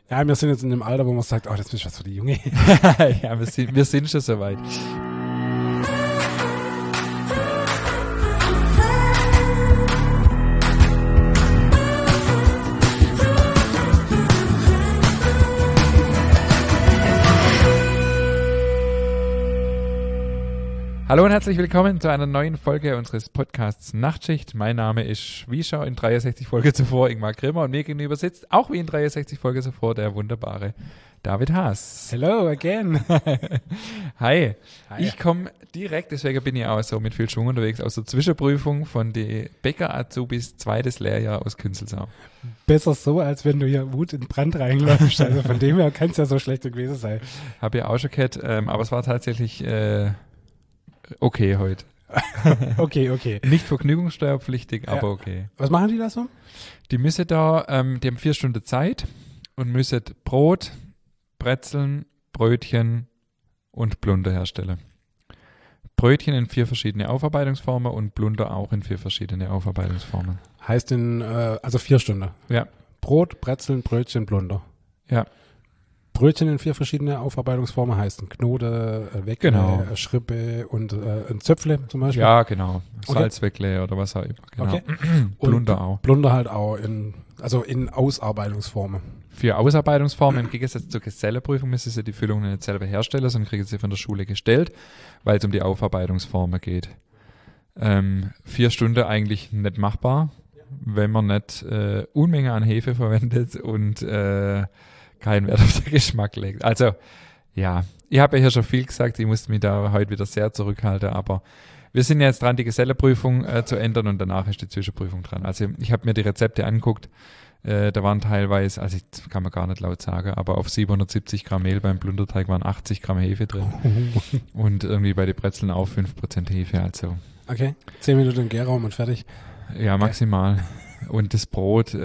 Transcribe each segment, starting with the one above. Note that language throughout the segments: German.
Ja, wir sind jetzt in dem Alter, wo man sagt, oh, das ist was für die Junge. Ja, wir sind schon soweit. Hallo und herzlich willkommen zu einer neuen Folge unseres Podcasts Nachtschicht. Mein Name ist, wie schon in 63 Folge zuvor, Ingmar Grimmer, und mir gegenüber sitzt, auch wie in 63 Folge zuvor, der wunderbare David Haas. Hello again. Hi. Hi. Ich komme direkt, deswegen bin ich auch so mit viel Schwung unterwegs, aus der Zwischenprüfung von den Bäcker-Azubis, zweites Lehrjahr aus Künzelsau. Besser so, als wenn du hier Wut in Brand reinläufst. Also von dem her kann es ja so schlecht gewesen sein. Habe ja auch schon gehört, aber es war tatsächlich okay heute. Okay. Nicht vergnügungssteuerpflichtig, aber okay. Was machen die da so? Die müssen da, die haben 4 Stunden Zeit und müssen Brot, Brezeln, Brötchen und Plunder herstellen. Brötchen in 4 verschiedene Aufarbeitungsformen und Plunder auch in 4 verschiedene Aufarbeitungsformen. Heißt also 4 Stunden. Ja. Brot, Brezeln, Brötchen, Plunder. Ja. Brötchen in 4 verschiedene Aufarbeitungsformen heißt ein Knode, Weckle, Genau. Schrippe und ein Zöpfle zum Beispiel. Ja, genau. Okay. Salzweckle oder was auch immer. Genau. Okay. Plunder auch. Plunder halt auch in Ausarbeitungsformen. Für Ausarbeitungsformen im Gegensatz zur Geselleprüfung müssen sie die Füllungen nicht selber herstellen, sondern kriegen sie von der Schule gestellt, weil es um die Aufarbeitungsformen geht. 4 Stunden eigentlich nicht machbar, wenn man nicht Unmenge an Hefe verwendet und keinen Wert auf den Geschmack legt. Also, ja, ich habe ja hier schon viel gesagt, ich musste mich da heute wieder sehr zurückhalten, aber wir sind jetzt dran, die Geselleprüfung zu ändern und danach ist die Zwischenprüfung dran. Also, ich habe mir die Rezepte angeguckt, da waren teilweise, also ich kann man gar nicht laut sagen, aber auf 770 Gramm Mehl beim Plunderteig waren 80 Gramm Hefe drin und irgendwie bei den Brezeln auch 5% Hefe, also. Okay, 10 Minuten im Gärraum und fertig. Ja, maximal. Und das Brot,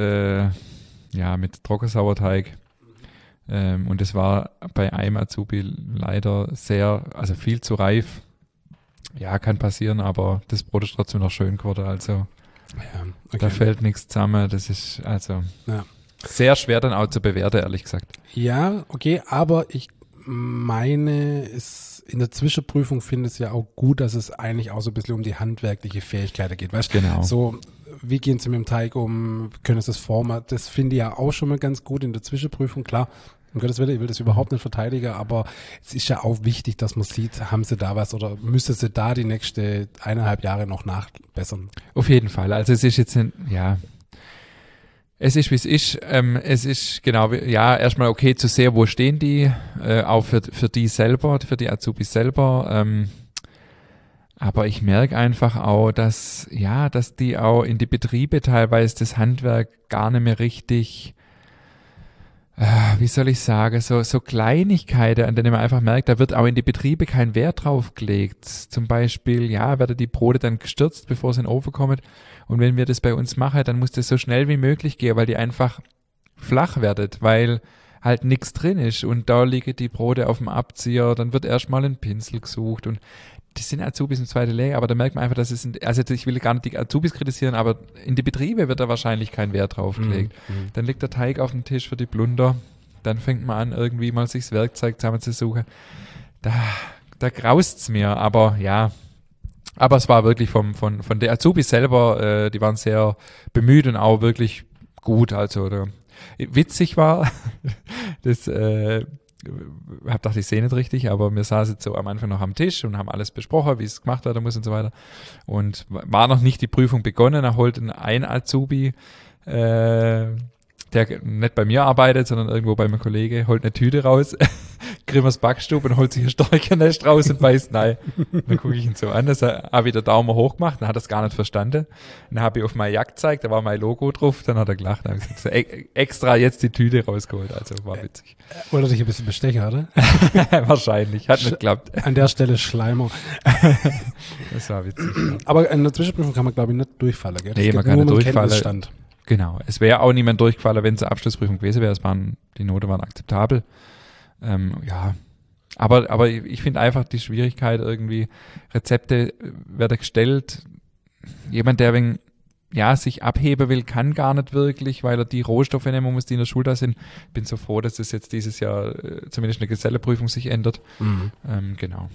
mit Trockensauerteig. Und es war bei einem Azubi leider viel zu reif. Ja, kann passieren, aber das Brot ist trotzdem noch schön geworden. Also Ja, okay. da fällt nichts zusammen. Das ist sehr schwer dann auch zu bewerten, ehrlich gesagt. Ja, okay, aber ich meine, in der Zwischenprüfung finde ich es ja auch gut, dass es eigentlich auch so ein bisschen um die handwerkliche Fähigkeiten geht. Weißt? Genau. So, wie gehen sie mit dem Teig um, können sie das formen? Das finde ich ja auch schon mal ganz gut in der Zwischenprüfung. Klar, um Gottes Willen, ich will das überhaupt nicht verteidigen, aber es ist ja auch wichtig, dass man sieht, haben sie da was oder müssen sie da die nächste 1,5 Jahre noch nachbessern? Auf jeden Fall. Also es ist jetzt es ist, wie es ist. Es ist genau, erstmal okay zu sehen, wo stehen die, auch für die selber, für die Azubis selber. Aber ich merke einfach auch, dass die auch in die Betriebe teilweise das Handwerk gar nicht mehr richtig, wie soll ich sagen, so Kleinigkeiten, an denen man einfach merkt, da wird auch in die Betriebe kein Wert drauf gelegt. Zum Beispiel, werden die Brote dann gestürzt, bevor sie in den Ofen kommen. Und wenn wir das bei uns machen, dann muss das so schnell wie möglich gehen, weil die einfach flach werden, weil halt nichts drin ist. Und da liegen die Brote auf dem Abzieher, dann wird erstmal ein Pinsel gesucht. Und das sind Azubis im 2. Lehrjahr, aber da merkt man einfach, dass ich will gar nicht die Azubis kritisieren, aber in die Betriebe wird da wahrscheinlich kein Wert drauf gelegt. Dann liegt der Teig auf dem Tisch für die Plunder, dann fängt man an, irgendwie mal sich das Werkzeug zusammenzusuchen. Da graust's mir, aber ja. Aber es war wirklich von der Azubis selber, die waren sehr bemüht und auch wirklich gut. Also witzig war, dachte ich sehe nicht richtig, aber wir saßen so am Anfang noch am Tisch und haben alles besprochen, wie es gemacht werden muss und so weiter. Und war noch nicht die Prüfung begonnen, da holt ein Azubi, der nicht bei mir arbeitet, sondern irgendwo bei meinem Kollege, holt eine Tüte raus, Grimmers Backstube und holt sich ein Storchennest raus und beißt nein. Dann gucke ich ihn so an, das habe ich den Daumen hoch gemacht, dann hat er es gar nicht verstanden. Dann habe ich auf meine Jacke gezeigt, da war mein Logo drauf, dann hat er gelacht, dann habe ich gesagt, extra jetzt die Tüte rausgeholt, also war witzig. Wollte dich ein bisschen bestechen, oder? Wahrscheinlich, hat nicht geklappt. An der Stelle Schleimer. Das war witzig. Ja. Aber in der Zwischenprüfung kann man, glaube ich, nicht durchfallen, gell? Nee, man kann nicht durchfallen. Genau. Es wäre auch niemand durchgefallen, wenn es eine Abschlussprüfung gewesen wäre. Die Noten waren akzeptabel. Aber ich finde einfach die Schwierigkeit irgendwie, Rezepte werden gestellt. Jemand, der sich abheben will, kann gar nicht wirklich, weil er die Rohstoffe nehmen muss, die in der Schule da sind. Bin so froh, dass das jetzt dieses Jahr zumindest eine Geselleprüfung sich ändert. Genau.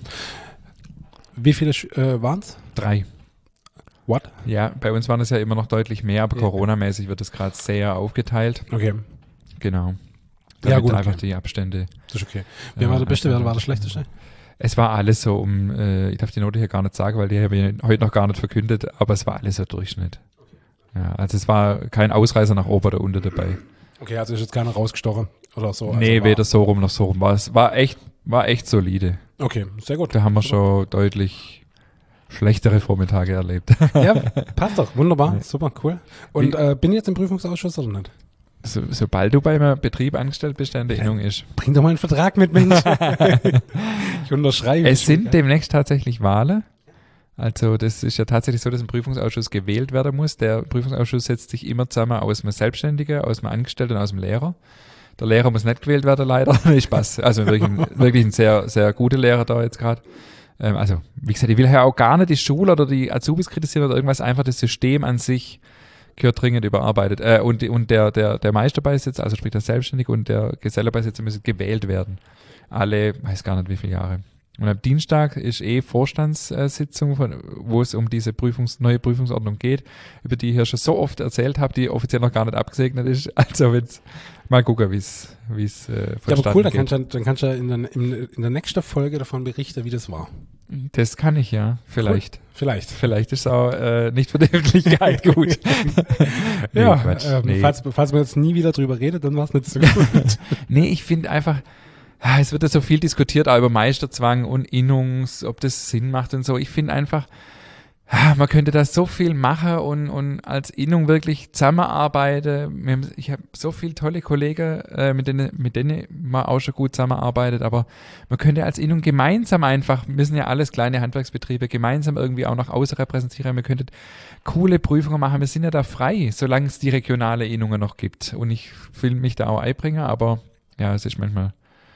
Wie viele waren es? 3. What? Ja, bei uns waren es ja immer noch deutlich mehr, aber Corona-mäßig wird es gerade sehr aufgeteilt. Okay. Genau. Ja, gut, einfach okay. die Abstände. Das ist okay. Wer war der Beste, wer war der Schlechteste? Es war alles so ich darf die Note hier gar nicht sagen, weil die habe ich heute noch gar nicht verkündet, aber es war alles so Durchschnitt. Ja, also es war kein Ausreißer nach oben oder unten dabei. Okay, also ist jetzt keiner rausgestochen oder so? Also Nee, weder so rum noch so rum. War echt solide. Okay, sehr gut. Da haben wir schon deutlich schlechtere Vormittage erlebt. Ja, passt doch. Wunderbar. Super, cool. Und bin ich jetzt im Prüfungsausschuss oder nicht? Sobald du bei einem Betrieb angestellt bist, der in der Innung ist. Bring doch mal einen Vertrag mit, Mensch. Ich unterschreibe. Es sind demnächst tatsächlich Wahlen. Also das ist ja tatsächlich so, dass ein Prüfungsausschuss gewählt werden muss. Der Prüfungsausschuss setzt sich immer zusammen aus einem Selbstständigen, aus einem Angestellten und aus dem Lehrer. Der Lehrer muss nicht gewählt werden, leider. Nee, Spaß. Also wirklich ein sehr, sehr guter Lehrer da jetzt gerade. Also, wie gesagt, ich will ja auch gar nicht die Schule oder die Azubis kritisieren oder irgendwas, einfach das System an sich gehört dringend überarbeitet. Und der Meisterbeißsitzer, also sprich der Selbstständige und der Gesellebeisitzer müssen gewählt werden. Alle, weiß gar nicht wie viele Jahre. Und am Dienstag ist Vorstandssitzung, wo es um diese neue Prüfungsordnung geht, über die ich hier schon so oft erzählt habe, die offiziell noch gar nicht abgesegnet ist. Also mal gucken, wie es vonstatten ja, aber cool, geht. dann kannst du ja in der nächsten Folge davon berichten, wie das war. Das kann ich ja, vielleicht. Cool. Vielleicht. Vielleicht ist es auch nicht für die Öffentlichkeit gut. Nee, Ja, Quatsch. Nee. falls man jetzt nie wieder drüber redet, dann war es nicht so gut. Nee, ich finde einfach, es wird ja so viel diskutiert, auch über Meisterzwang und Innungs, ob das Sinn macht und so. Ich finde einfach, man könnte da so viel machen und als Innung wirklich zusammenarbeiten. Ich habe so viele tolle Kollegen, mit denen man auch schon gut zusammenarbeitet, aber man könnte als Innung gemeinsam einfach, wir sind ja alles kleine Handwerksbetriebe, gemeinsam irgendwie auch nach außen repräsentieren. Wir könnten coole Prüfungen machen. Wir sind ja da frei, solange es die regionale Innungen noch gibt. Und ich will mich da auch einbringen, aber ja, es ist manchmal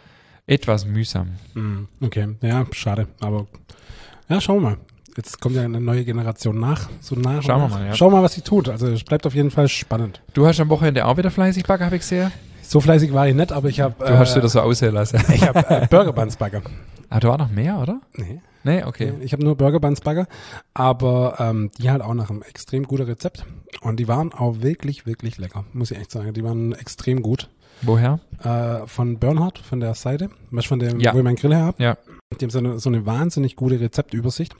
etwas mühsam. Okay, ja, schade. Aber ja, schauen wir mal. Jetzt kommt ja eine neue Generation nach. Schauen wir mal, ja. Schauen wir mal, was sie tut. Also es bleibt auf jeden Fall spannend. Du hast am Wochenende auch wieder fleißig backen, habe ich gesehen. So fleißig war ich nicht, aber ich habe... Du hast dir das so aussehen lassen. Ich habe Burger Buns backen. Ah, da war noch mehr, oder? Nee, okay. Ich habe nur Burger Buns backen, aber die halt auch nach einem extrem guten Rezept. Und die waren auch wirklich, wirklich lecker, muss ich echt sagen. Die waren extrem gut. Woher? Von Bernhard, von der Seite, von dem, Ja. wo ich meinen Grill her habe. Ja. Die haben so eine wahnsinnig gute Rezeptübersicht.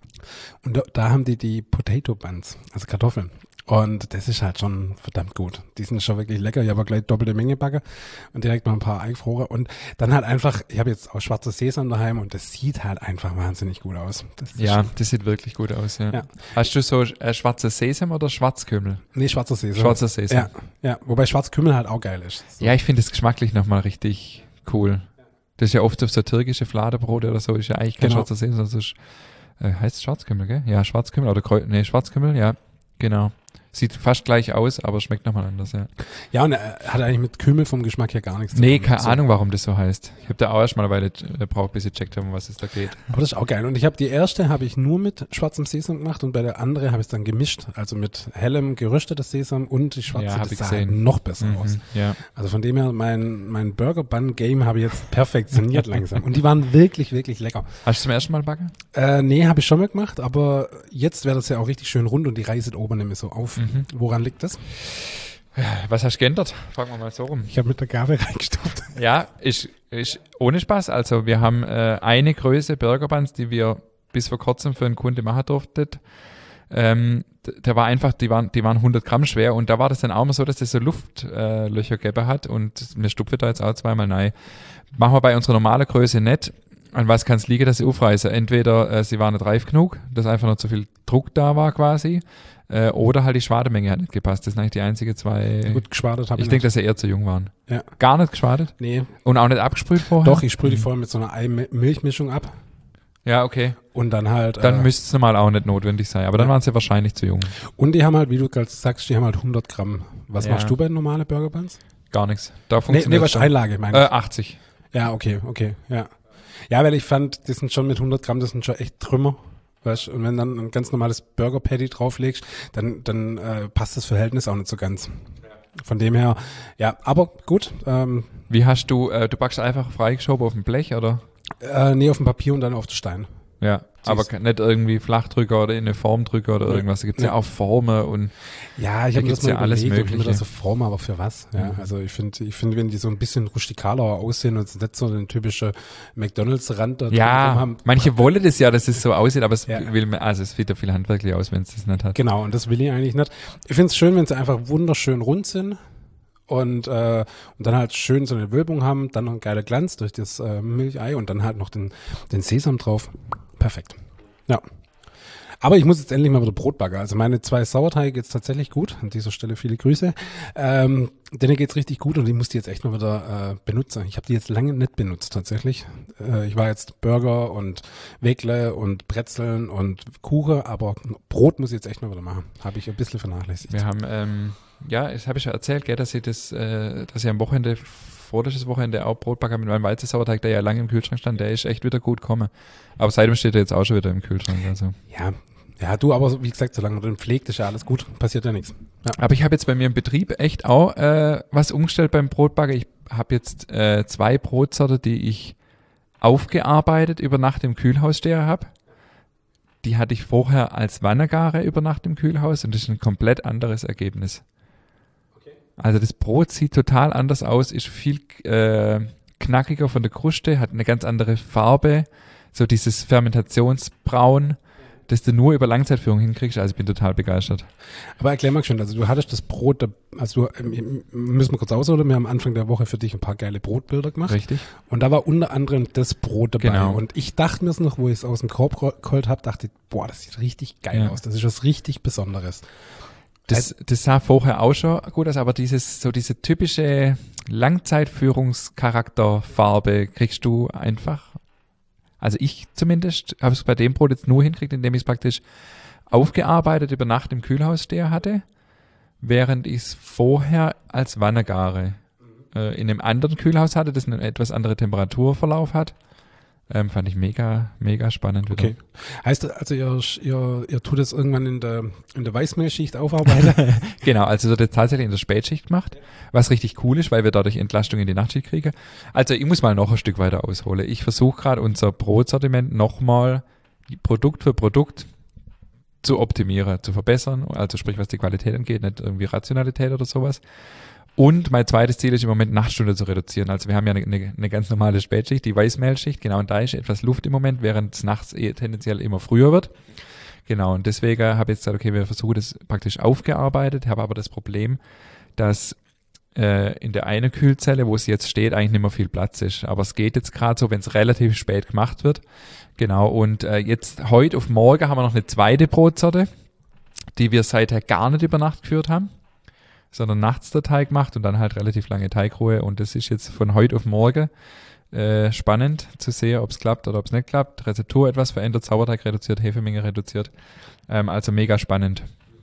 Und da haben die Potato Buns, also Kartoffeln. Und das ist halt schon verdammt gut. Die sind schon wirklich lecker. Ich habe gleich doppelte Menge backe und direkt mal ein paar eingefroren. Und dann halt einfach, ich habe jetzt auch schwarze Sesam daheim und das sieht halt einfach wahnsinnig gut aus. Das sieht wirklich gut aus, ja. Ja. Hast du so schwarze Sesam oder Schwarzkümmel? Nee, schwarzer Sesam. Schwarzer Sesam. Ja. Wobei Schwarzkümmel halt auch geil ist. So. Ja, ich finde es geschmacklich nochmal richtig cool. Das ist ja oft auf so türkische Fladebrote oder so, ist ja eigentlich kein Genau. schwarzer Sesam, sondern es ist, heißt es Schwarzkümmel, gell? Ja, Schwarzkümmel oder Schwarzkümmel, ja, genau. Sieht fast gleich aus, aber schmeckt nochmal anders, ja. Ja, und er hat eigentlich mit Kümmel vom Geschmack her gar nichts zu tun. Nee, keine Ahnung, warum das so heißt. Ich habe da auch erst mal eine Weile gebraucht, bis ich checkt habe, um was es da geht. Aber das ist auch geil. Und ich habe die erste habe ich nur mit schwarzem Sesam gemacht und bei der anderen habe ich es dann gemischt. Also mit hellem geröstetes Sesam und die schwarze, Ja, hab das ich sah gesehen. halt noch besser aus. Ja. Also von dem her, mein Burger Bun Game habe ich jetzt perfektioniert langsam. Und die waren wirklich, wirklich lecker. Hast du zum ersten Mal backen? Nee, habe ich schon mal gemacht, aber jetzt wäre das ja auch richtig schön rund und die reißt oben nämlich so auf. Woran liegt das? Was hast du geändert? Fragen wir mal so rum. Ich habe mit der Gabel reingestopft. Ja, ist ohne Spaß. Also wir haben eine Größe Burger Buns, die wir bis vor kurzem für einen Kunde machen durften. Der war einfach, die waren 100 Gramm schwer und da war das dann auch mal so, dass das so Luftlöcher gegeben hat und mir stupfe da jetzt auch zweimal rein. Machen wir bei unserer normalen Größe nicht. An was kann es liegen, dass sie aufreißen? Entweder sie waren nicht reif genug, dass einfach noch zu viel Druck da war quasi, oder halt die Schwademenge hat nicht gepasst. Das sind eigentlich die einzigen zwei. Gut, geschwadet habe Ich denke, dass sie eher zu jung waren. Ja. Gar nicht geschwadet? Nee, Und auch nicht abgesprüht vorher? doch, ich sprühe die vorher mit so einer Ei-Milchmischung ab Ja, okay. und dann halt... Dann müsste es normal auch nicht notwendig sein. Aber dann Ja. waren sie wahrscheinlich zu jung. und die haben halt, wie du gerade sagst, die haben halt 100 Gramm. Was Ja. machst du bei normalen Burger Buns? Gar nichts. Da Nee, funktioniert was Einlage, meine ich. 80. Ja, okay, ja. Ja, weil ich fand, das sind schon mit 100 Gramm, das sind schon echt Trümmer. weißt? Und wenn dann ein ganz normales Burger Patty drauflegst, dann passt das Verhältnis auch nicht so ganz. Von dem her, ja, aber gut. Wie hast du backst einfach freigeschoben auf dem Blech, oder? Nee, auf dem Papier und dann auf den Stein. Ja, aber nicht irgendwie Flachdrücker oder in eine Formdrücker oder irgendwas. Da gibt es ja auch Formen und ja, ich habe mir das mal ja alles überlegt, Mögliche. mir das so Formen, aber für was? Ja, also ich finde, wenn die so ein bisschen rustikaler aussehen und nicht so den typischen McDonalds-Rand da drin haben. Manche wollen das ja, dass es so aussieht, aber es sieht ja viel handwerklich aus, wenn es das nicht hat. Genau, und das will ich eigentlich nicht. Ich finde es schön, wenn sie einfach wunderschön rund sind. Und dann halt schön so eine Wölbung haben, dann noch ein geiler Glanz durch das Milchei und dann halt noch den Sesam drauf. Perfekt. Ja. Aber ich muss jetzt endlich mal wieder Brot backen. Also meine 2 Sauerteige geht's tatsächlich gut. An dieser Stelle viele Grüße. Denen geht's richtig gut und ich muss die jetzt echt mal wieder benutzen. Ich habe die jetzt lange nicht benutzt tatsächlich. Ich war jetzt Burger und Wegle und Brezeln und Kuchen, aber Brot muss ich jetzt echt mal wieder machen. Habe ich ein bisschen vernachlässigt. Wir haben das habe ich ja erzählt, gell, dass ich am Wochenende, vorletztes Wochenende auch Brot backe mit meinem Weizensauerteig, der ja lange im Kühlschrank stand, der ist echt wieder gut gekommen. Aber seitdem steht er jetzt auch schon wieder im Kühlschrank. Also. Ja, du, aber wie gesagt, solange du den pflegst, ist ja alles gut, passiert ja nichts. Ja. Aber ich habe jetzt bei mir im Betrieb echt auch was umgestellt beim Brotbacken. Ich habe jetzt 2 Brotsorten, die ich aufgearbeitet über Nacht im Kühlhaus stehen habe. Die hatte ich vorher als Wannegare über Nacht im Kühlhaus und das ist ein komplett anderes Ergebnis. Also das Brot sieht total anders aus, ist viel knackiger von der Kruste, hat eine ganz andere Farbe, so dieses Fermentationsbraun, das du nur über Langzeitführung hinkriegst. Also ich bin total begeistert. Aber erklär mal schön, also du hattest das Brot, also müssen wir kurz ausholen, wir haben Anfang der Woche für dich ein paar geile Brotbilder gemacht. Richtig. Und da war unter anderem das Brot dabei. Genau. Und ich dachte mir es noch, wo ich es aus dem Korb geholt habe, dachte ich, boah, das sieht richtig geil aus, das ist was richtig Besonderes. Das sah vorher auch schon gut aus, aber diese typische Langzeitführungscharakterfarbe kriegst du einfach, also ich zumindest, habe es bei dem Brot jetzt nur hinkriegt, indem ich es praktisch aufgearbeitet über Nacht im Kühlhaus stehen hatte, während ich es vorher als Wannegare in einem anderen Kühlhaus hatte, das einen etwas anderen Temperaturverlauf hat. Fand ich mega, mega spannend wieder. Okay. Heißt also, ihr tut es irgendwann in der Weißmehlschicht aufarbeiten? Genau, also das tatsächlich in der Spätschicht macht, was richtig cool ist, weil wir dadurch Entlastung in die Nachtschicht kriegen. Also ich muss mal noch ein Stück weiter ausholen. Ich versuche gerade unser Brotsortiment nochmal Produkt für Produkt zu optimieren, zu verbessern, also sprich was die Qualität angeht, nicht irgendwie Rationalität oder sowas. Und mein zweites Ziel ist im Moment Nachtstunde zu reduzieren. Also wir haben ja eine ganz normale Spätschicht, die Weißmehlschicht, genau, und da ist etwas Luft im Moment, während es nachts tendenziell immer früher wird. Genau, und deswegen habe ich jetzt gesagt, okay, wir versuchen das praktisch aufgearbeitet, habe aber das Problem, dass in der einen Kühlzelle, wo es jetzt steht, eigentlich nicht mehr viel Platz ist. Aber es geht jetzt gerade so, wenn es relativ spät gemacht wird. Genau, und jetzt heute auf morgen haben wir noch eine zweite Brotsorte, die wir seither gar nicht über Nacht geführt haben, sondern nachts der Teig macht und dann halt relativ lange Teigruhe. Und das ist jetzt von heute auf morgen spannend zu sehen, ob es klappt oder ob es nicht klappt. Rezeptur etwas verändert, Sauerteig reduziert, Hefemenge reduziert. Also mega spannend.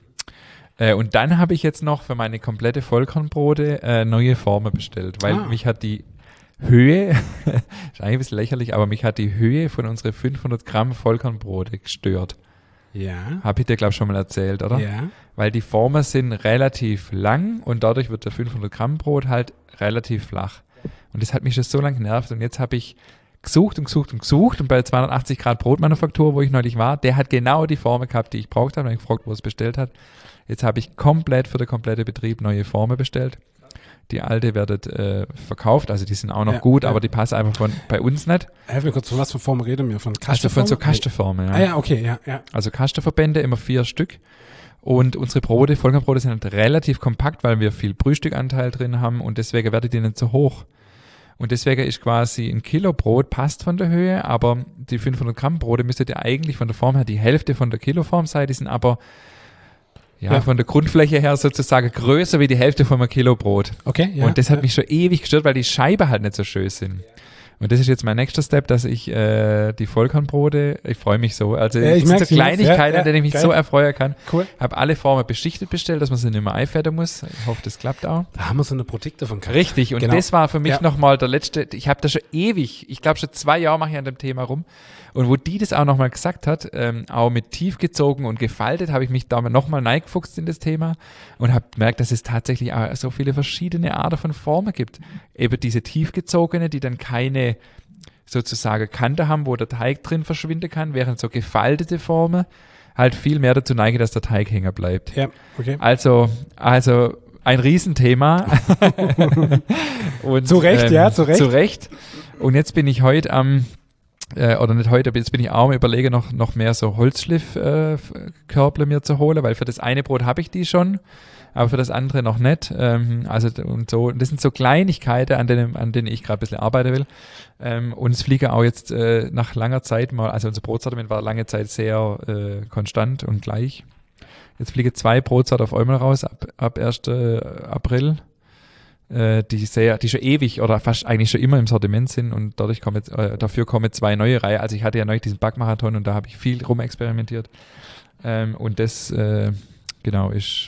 Und dann habe ich jetzt noch für meine komplette Vollkornbrote neue Formen bestellt, weil mich hat die Höhe, ist eigentlich ein bisschen lächerlich, aber mich hat die Höhe von unseren 500 Gramm Vollkornbrote gestört. Ja. Habe ich dir, glaube ich, schon mal erzählt, oder? Ja. Weil die Formen sind relativ lang und dadurch wird der 500 Gramm Brot halt relativ flach. Und das hat mich schon so lange genervt und jetzt habe ich gesucht und bei 280 Grad Brotmanufaktur, wo ich neulich war, der hat genau die Formen gehabt, die ich braucht habe und ich gefragt, wo es bestellt hat. Jetzt habe ich komplett für den kompletten Betrieb neue Formen bestellt. Die alte wird verkauft, also die sind auch noch gut, aber die passen einfach bei uns nicht. Helf mir kurz, von was für Formen reden wir? Von Kastenformen? Also von so Kastenformen, ja. Ah ja, okay, ja. Also Kastenverbände, immer 4 Stück. Und unsere Brote, Vollkornbrote sind halt relativ kompakt, weil wir viel Brühstückanteil drin haben und deswegen werden die nicht so hoch. Und deswegen ist quasi ein Kilo Brot passt von der Höhe, aber die 500 Gramm Brote müsstet ihr eigentlich von der Form her die Hälfte von der Kiloform sein, die sind aber von der Grundfläche her sozusagen größer wie die Hälfte von einem Kilo Brot. Okay, ja. Und das hat mich schon ewig gestört, weil die Scheiben halt nicht so schön sind. Und das ist jetzt mein nächster Step, dass ich die Vollkornbrote, ich freue mich so. Also ich das sind so merk's, Kleinigkeiten, an denen ich mich geil. so erfreuen kann. Cool. Habe alle Formen beschichtet bestellt, dass man sie nicht mehr einfetten muss. Ich hoffe, das klappt auch. Da haben wir so eine Politik davon gehabt. Richtig, und Genau. das war für mich Ja. nochmal der letzte, ich habe da schon ewig, ich glaube schon 2 Jahre mache ich an dem Thema rum. Und wo die das auch nochmal gesagt hat, auch mit tief gezogen und gefaltet, habe ich mich da nochmal reingefuchst in das Thema und habe gemerkt, dass es tatsächlich auch so viele verschiedene Arten von Formen gibt. Eben diese tiefgezogene, die dann keine sozusagen Kante haben, wo der Teig drin verschwinden kann, während so gefaltete Formen halt viel mehr dazu neigen, dass der Teig hängen bleibt. Ja, okay. Also ein Riesenthema. Und, Zu Recht, ja, zu Recht. Zu Recht. Und jetzt bin ich heute oder nicht heute, aber jetzt bin ich auch am Überlegen, noch mehr so Holzschliff-Körble mir zu holen, weil für das eine Brot habe ich die schon, aber für das andere noch nicht. Also und so, das sind so Kleinigkeiten, an denen ich gerade ein bisschen arbeiten will. Und es fliege auch jetzt nach langer Zeit mal, also unser Brotsortiment war lange Zeit sehr konstant und gleich. Jetzt fliegen 2 Brotsorten auf einmal raus ab 1. April, die schon ewig oder fast eigentlich schon immer im Sortiment sind und dafür kommen 2 neue Reihen. Also ich hatte ja neulich diesen Backmarathon und da habe ich viel rumexperimentiert. Und das, genau, ist,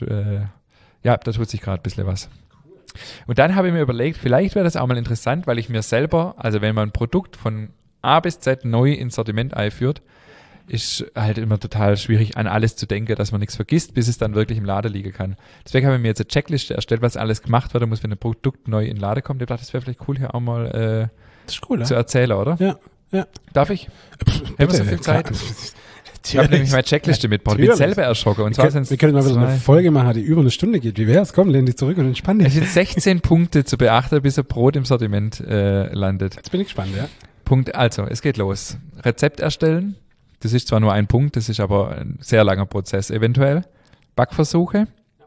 da tut sich gerade ein bisschen was. Und dann habe ich mir überlegt, vielleicht wäre das auch mal interessant, weil ich mir selber, also wenn man ein Produkt von A bis Z neu ins Sortiment einführt, ist halt immer total schwierig, an alles zu denken, dass man nichts vergisst, bis es dann wirklich im Laden liegen kann. Deswegen habe ich mir jetzt eine Checkliste erstellt, was alles gemacht werden muss, wenn ein Produkt neu in den Laden kommt. Ich dachte, das wäre vielleicht cool, hier auch mal Das ist cool, zu erzählen, oder? Ja. Darf ich? Haben wir so viel Zeit? Ich habe nämlich meine Checkliste mitgebracht. Ich bin selber erschrocken. Und zwar wir können mal wieder eine Folge machen, die über eine Stunde geht. Wie wär's? Komm, lehn dich zurück und entspann dich. Es sind 16 Punkte zu beachten, bis ein Brot im Sortiment landet. Jetzt bin ich gespannt, ja. Also, es geht los. Rezept erstellen. Das ist zwar nur ein Punkt, das ist aber ein sehr langer Prozess eventuell. Backversuche.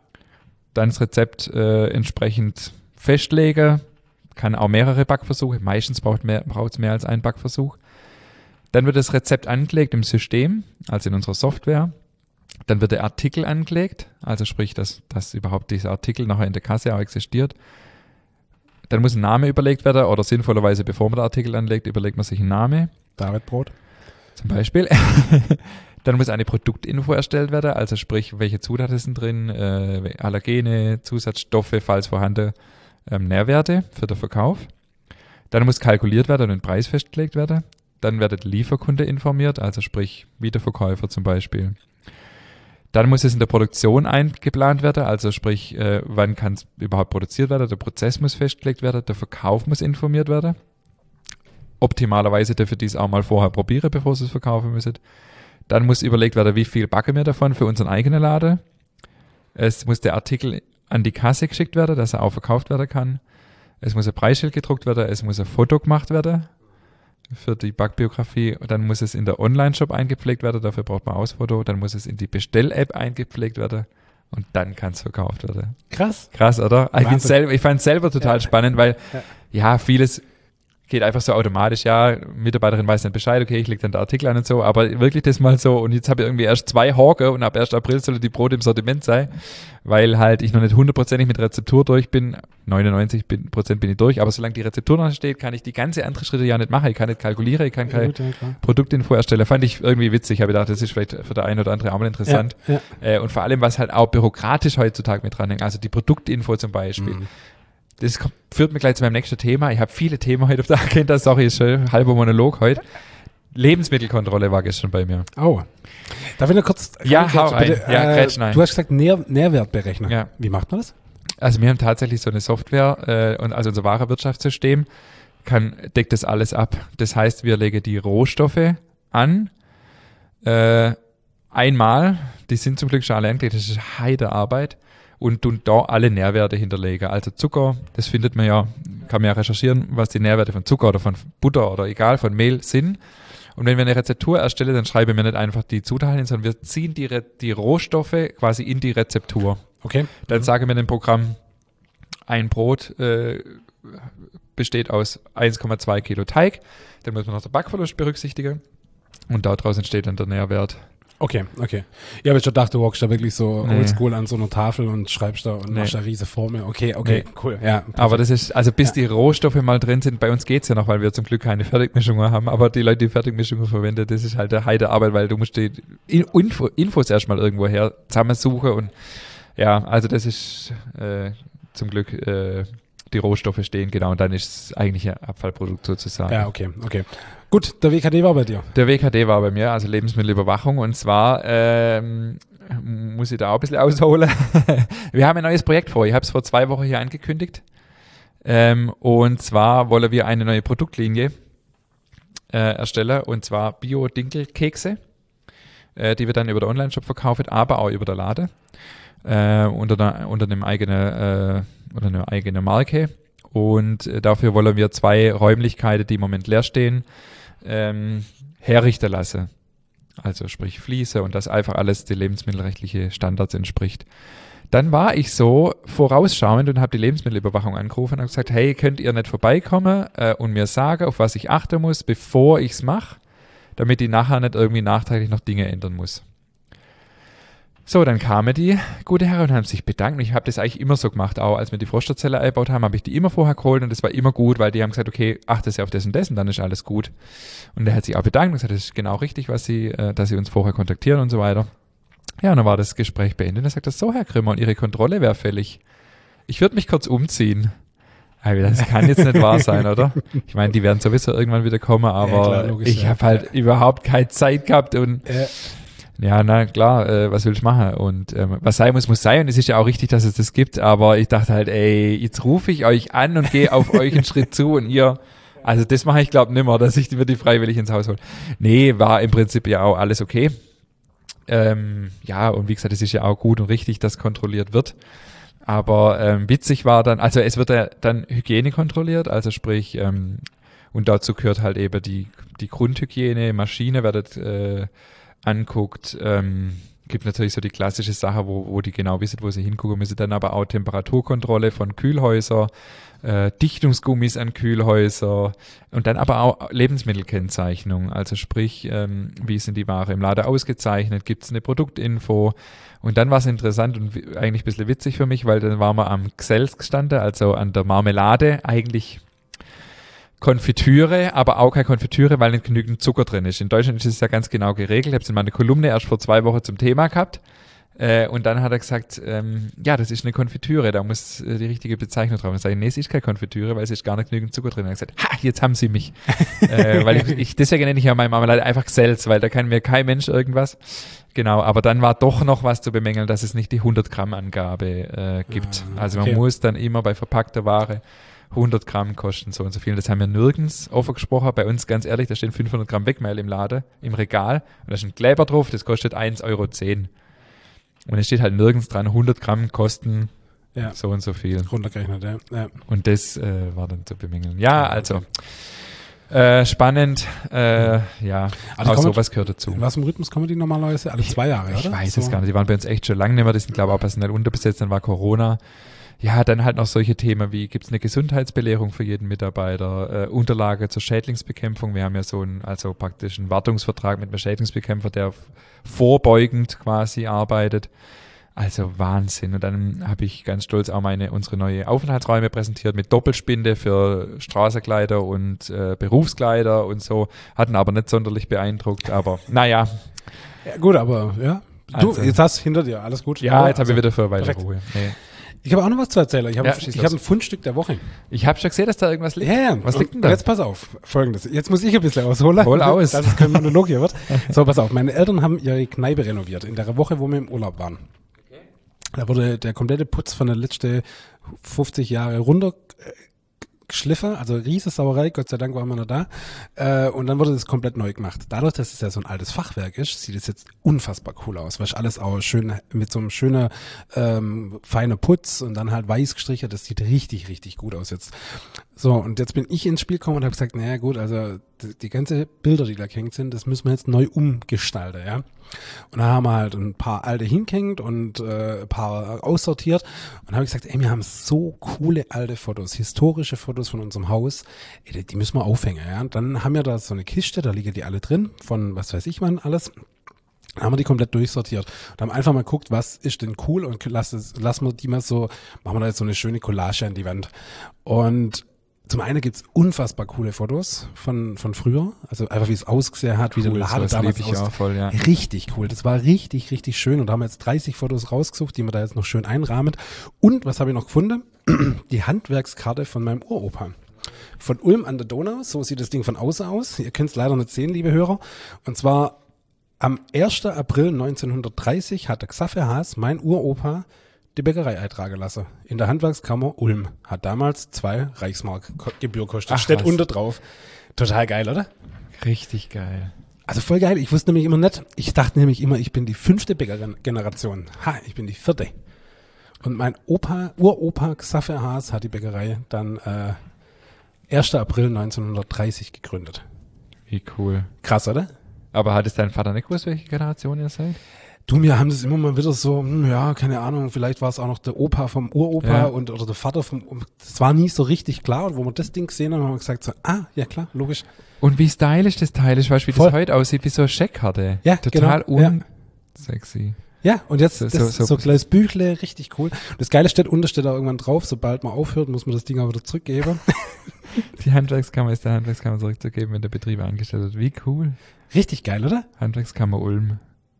Dann das Rezept entsprechend festlegen. Kann auch mehrere Backversuche. Meistens braucht es mehr als einen Backversuch. Dann wird das Rezept angelegt im System, also in unserer Software. Dann wird der Artikel angelegt, also sprich, dass überhaupt dieser Artikel nachher in der Kasse auch existiert. Dann muss ein Name überlegt werden oder sinnvollerweise, bevor man den Artikel anlegt, überlegt man sich einen Namen. David Brot. Zum Beispiel. Dann muss eine Produktinfo erstellt werden, also sprich, welche Zutaten sind drin, Allergene, Zusatzstoffe, falls vorhanden, Nährwerte für den Verkauf. Dann muss kalkuliert werden und ein Preis festgelegt werden. Dann wird der Lieferkunde informiert, also sprich Wiederverkäufer zum Beispiel. Dann muss es in der Produktion eingeplant werden, also sprich, wann kann es überhaupt produziert werden, der Prozess muss festgelegt werden, der Verkauf muss informiert werden. Optimalerweise dürfen dies auch mal vorher probieren, bevor sie es verkaufen müssen. Dann muss überlegt werden, wie viel backen wir davon für unseren eigenen Laden. Es muss der Artikel an die Kasse geschickt werden, dass er auch verkauft werden kann. Es muss ein Preisschild gedruckt werden, es muss ein Foto gemacht werden für die Backbiografie. Dann muss es in der Online-Shop eingepflegt werden, dafür braucht man auch das Foto. Dann muss es in die Bestell-App eingepflegt werden und dann kann es verkauft werden. Krass, oder? Ich fand es selber total spannend, weil vieles geht einfach so automatisch, Mitarbeiterin weiß nicht Bescheid, okay, ich lege dann den Artikel an und so, aber wirklich das mal so, und jetzt habe ich irgendwie erst 2 Haken und ab 1. April sollen die Brote im Sortiment sein, weil halt ich noch nicht 100% mit Rezeptur durch bin, 99% bin ich durch, aber solange die Rezeptur noch steht, kann ich die ganze andere Schritte ja nicht machen, ich kann nicht kalkulieren, ich kann keine Produktinfo erstellen, fand ich irgendwie witzig, ich habe gedacht, das ist vielleicht für der eine oder andere auch mal interessant, und vor allem, was halt auch bürokratisch heutzutage mit dran hängt, also die Produktinfo zum Beispiel. Das führt mich gleich zu meinem nächsten Thema. Ich habe viele Themen heute auf der Agenda. Sorry, ist schon ein halber Monolog heute. Lebensmittelkontrolle war gestern bei mir. Oh. Darf ich noch kurz... hau rein. Grätsch rein. Du hast gesagt Nährwertberechner. Ja. Wie macht man das? Also wir haben tatsächlich so eine Software, und also unser Warenwirtschaftssystem deckt das alles ab. Das heißt, wir legen die Rohstoffe an, einmal, die sind zum Glück schon alle angelegt, das ist Heidearbeit, und tun da alle Nährwerte hinterlegen. Also Zucker, das findet man ja, kann man ja recherchieren, was die Nährwerte von Zucker oder von Butter oder egal, von Mehl sind. Und wenn wir eine Rezeptur erstellen, dann schreiben wir nicht einfach die Zutaten hin, sondern wir ziehen die Rohstoffe quasi in die Rezeptur. Okay. Dann sagen wir dem Programm, ein Brot besteht aus 1,2 Kilo Teig. Dann muss man noch den Backverlust berücksichtigen. Und daraus entsteht dann der Nährwert Okay. Ja, aber ich dachte, du hockst da wirklich so Nee. oldschool an so einer Tafel und schreibst da und machst da riese Formel. Okay, Nee. cool. Ja, perfekt. Aber das ist, also bis die Rohstoffe mal drin sind, bei uns geht's ja noch, weil wir zum Glück keine Fertigmischungen haben, aber die Leute, die Fertigmischungen verwenden, das ist halt der Heidearbeit, weil du musst die Infos erstmal irgendwo her zusammensuchen und ja, also das ist zum Glück die Rohstoffe stehen, genau, und dann ist es eigentlich ein Abfallprodukt sozusagen. Ja, okay. Gut, der WKD war bei dir. Der WKD war bei mir, also Lebensmittelüberwachung, und zwar muss ich da auch ein bisschen ausholen. Wir haben ein neues Projekt vor. Ich habe es vor 2 Wochen hier angekündigt. Und zwar wollen wir eine neue Produktlinie erstellen, und zwar Bio-Dinkel-Kekse, die wir dann über den Online-Shop verkaufen, aber auch über der Lade, unter einer eigenen Marke. Und dafür wollen wir 2 Räumlichkeiten, die im Moment leer stehen, herrichten lassen. Also sprich Fliese und das einfach alles die lebensmittelrechtliche Standards entspricht. Dann war ich so vorausschauend und habe die Lebensmittelüberwachung angerufen und habe gesagt, hey, könnt ihr nicht vorbeikommen und mir sagen, auf was ich achten muss, bevor ich es mache, damit ich nachher nicht irgendwie nachträglich noch Dinge ändern muss. So, dann kamen die gute Herren und haben sich bedankt. Und ich habe das eigentlich immer so gemacht, auch als wir die Frosterzelle eingebaut haben, habe ich die immer vorher geholt und das war immer gut, weil die haben gesagt, okay, achte ja auf das und das und dann ist alles gut. Und er hat sich auch bedankt und gesagt, das ist genau richtig, dass sie uns vorher kontaktieren und so weiter. Ja, und dann war das Gespräch beendet und er sagt, so Herr Grimmer, und Ihre Kontrolle wäre fällig. Ich würde mich kurz umziehen. Aber das kann jetzt nicht wahr sein, oder? Ich meine, die werden sowieso irgendwann wieder kommen, aber ja, klar, logisch, ich habe halt überhaupt keine Zeit gehabt und ja, na klar, was will ich machen? Und was sein muss, muss sein. Und es ist ja auch richtig, dass es das gibt. Aber ich dachte halt, ey, jetzt rufe ich euch an und gehe auf euch einen Schritt zu und ihr, also das mache ich glaube nimmer, dass ich mir die freiwillig ins Haus hole. Nee, war im Prinzip ja auch alles okay. Ja, und wie gesagt, es ist ja auch gut und richtig, dass kontrolliert wird. Aber witzig war dann, also es wird ja dann Hygiene kontrolliert, also sprich, und dazu gehört halt eben die Grundhygiene, Maschine wird anguckt, gibt natürlich so die klassische Sache, wo die genau wissen, wo sie hingucken müssen, dann aber auch Temperaturkontrolle von Kühlhäusern, Dichtungsgummis an Kühlhäuser und dann aber auch Lebensmittelkennzeichnung, also sprich, wie sind die Ware im Laden ausgezeichnet, gibt es eine Produktinfo und dann war es interessant und eigentlich ein bisschen witzig für mich, weil dann waren wir am Gsels gestanden, also an der Marmelade, eigentlich Konfitüre, aber auch keine Konfitüre, weil nicht genügend Zucker drin ist. In Deutschland ist es ja ganz genau geregelt. Ich habe es in meiner Kolumne erst vor 2 Wochen zum Thema gehabt. Und dann hat er gesagt, ja, das ist eine Konfitüre, da muss die richtige Bezeichnung drauf. Und ich sage, nee, es ist keine Konfitüre, weil es ist gar nicht genügend Zucker drin. Und er hat gesagt, ha, jetzt haben sie mich. Weil ich deswegen nenne ich ja meine Marmelade einfach Gsels, weil da kann mir kein Mensch irgendwas. Genau, aber dann war doch noch was zu bemängeln, dass es nicht die 100 Gramm Angabe gibt. Also man muss dann immer bei verpackter Ware 100 Gramm kosten so und so viel. Das haben wir nirgends offen gesprochen. Bei uns, ganz ehrlich, da stehen 500 Gramm Wegmehl im Laden, im Regal. Und da ist ein Kleber drauf, das kostet 1,10 €. Und es steht halt nirgends dran, 100 Gramm kosten so und so viel. Runtergerechnet, ja. Und das war dann zu bemängeln. Ja, also spannend. Ja, also auch sowas gehört dazu. Was im Rhythmus Comedy normalerweise? Alle 2 Jahre, oder? Ich weiß es gar nicht. Die waren bei uns echt schon lange nicht mehr. Die sind, glaube ich, auch personell unterbesetzt. Dann war Corona. Ja, dann halt noch solche Themen wie, gibt es eine Gesundheitsbelehrung für jeden Mitarbeiter, Unterlage zur Schädlingsbekämpfung. Wir haben ja also praktisch einen Wartungsvertrag mit einem Schädlingsbekämpfer, der vorbeugend quasi arbeitet. Also Wahnsinn. Und dann habe ich ganz stolz auch unsere neue Aufenthaltsräume präsentiert mit Doppelspinde für Straßenkleider und Berufskleider und so. Hatten aber nicht sonderlich beeindruckt, aber naja. Ja, gut, aber ja. Du, jetzt hast du hinter dir, alles gut. Ja, jetzt habe ich wieder für weiter Ruhe. Nee. Ich habe auch noch was zu erzählen. Ich habe ein Fundstück der Woche. Ich habe schon gesehen, dass da irgendwas liegt. Ja. Was liegt denn da? Jetzt pass auf, Folgendes. Jetzt muss ich ein bisschen ausholen. Hol aus. Dass es kein Monolog hier wird. So, pass auf. Meine Eltern haben ihre Kneipe renoviert in der Woche, wo wir im Urlaub waren. Okay. Da wurde der komplette Putz von den letzten 50 Jahre runtergeschliffen, also riesige Sauerei, Gott sei Dank waren wir noch da. Und dann wurde das komplett neu gemacht. Dadurch, dass es ja so ein altes Fachwerk ist, sieht es jetzt unfassbar cool aus, weil alles auch schön mit so einem schönen feinen Putz und dann halt weiß gestrichen, das sieht richtig, richtig gut aus jetzt. So, und jetzt bin ich ins Spiel gekommen und habe gesagt, naja gut, also die ganze Bilder, die da gehängt sind, das müssen wir jetzt neu umgestalten, ja. Und da haben wir halt ein paar alte hingehängt und ein paar aussortiert. Und habe ich gesagt, ey, wir haben so coole alte Fotos, historische Fotos von unserem Haus, ey, die müssen wir aufhängen, ja. Und dann haben wir da so eine Kiste, da liegen die alle drin, von was weiß ich wann alles. Dann haben wir die komplett durchsortiert und haben einfach mal geguckt, was ist denn cool und lassen wir die mal so, machen wir da jetzt so eine schöne Collage an die Wand. Und zum einen gibt's unfassbar coole Fotos von früher, also einfach wie es ausgesehen hat, wie der Laden damals auch voll, ja. Richtig cool, das war richtig, richtig schön und da haben wir jetzt 30 Fotos rausgesucht, die wir da jetzt noch schön einrahmen. Und was habe ich noch gefunden? Die Handwerkskarte von meinem Uropa. Von Ulm an der Donau, so sieht das Ding von außen aus. Ihr könnt es leider nicht sehen, liebe Hörer. Und zwar am 1. April 1930 hat der Xaver Haas, mein Uropa, die Bäckerei eintragen lassen. In der Handwerkskammer Ulm. Hat damals 2 Reichsmark Gebühr gekostet. Steht unter drauf. Total geil, oder? Richtig geil. Also voll geil. Ich wusste nämlich immer nicht. Ich dachte nämlich immer, ich bin die 5. Bäckergeneration. Ich bin die 4. Und mein Uropa Xaver Haas hat die Bäckerei dann 1. April 1930 gegründet. Wie cool. Krass, oder? Aber hat es dein Vater nicht gewusst, welche Generation ihr seid? Du, wir haben das immer mal wieder so, ja, keine Ahnung, vielleicht war es auch noch der Opa vom Uropa oder der Vater das war nie so richtig klar. Und wo wir das Ding gesehen haben, haben wir gesagt so, ja klar, logisch. Und wie stylisch das Teil ist, weißt du, wie das heute aussieht, wie so eine Scheckkarte. Ja, total genau. Unsexy. Ja, und jetzt so ein kleines Büchle, richtig cool. Das Geile steht da irgendwann drauf, sobald man aufhört, muss man das Ding auch wieder zurückgeben. Die Handwerkskammer ist der Handwerkskammer zurückzugeben, wenn der Betrieb angestellt wird. Wie cool. Richtig geil, oder? Handwerkskammer Ulm.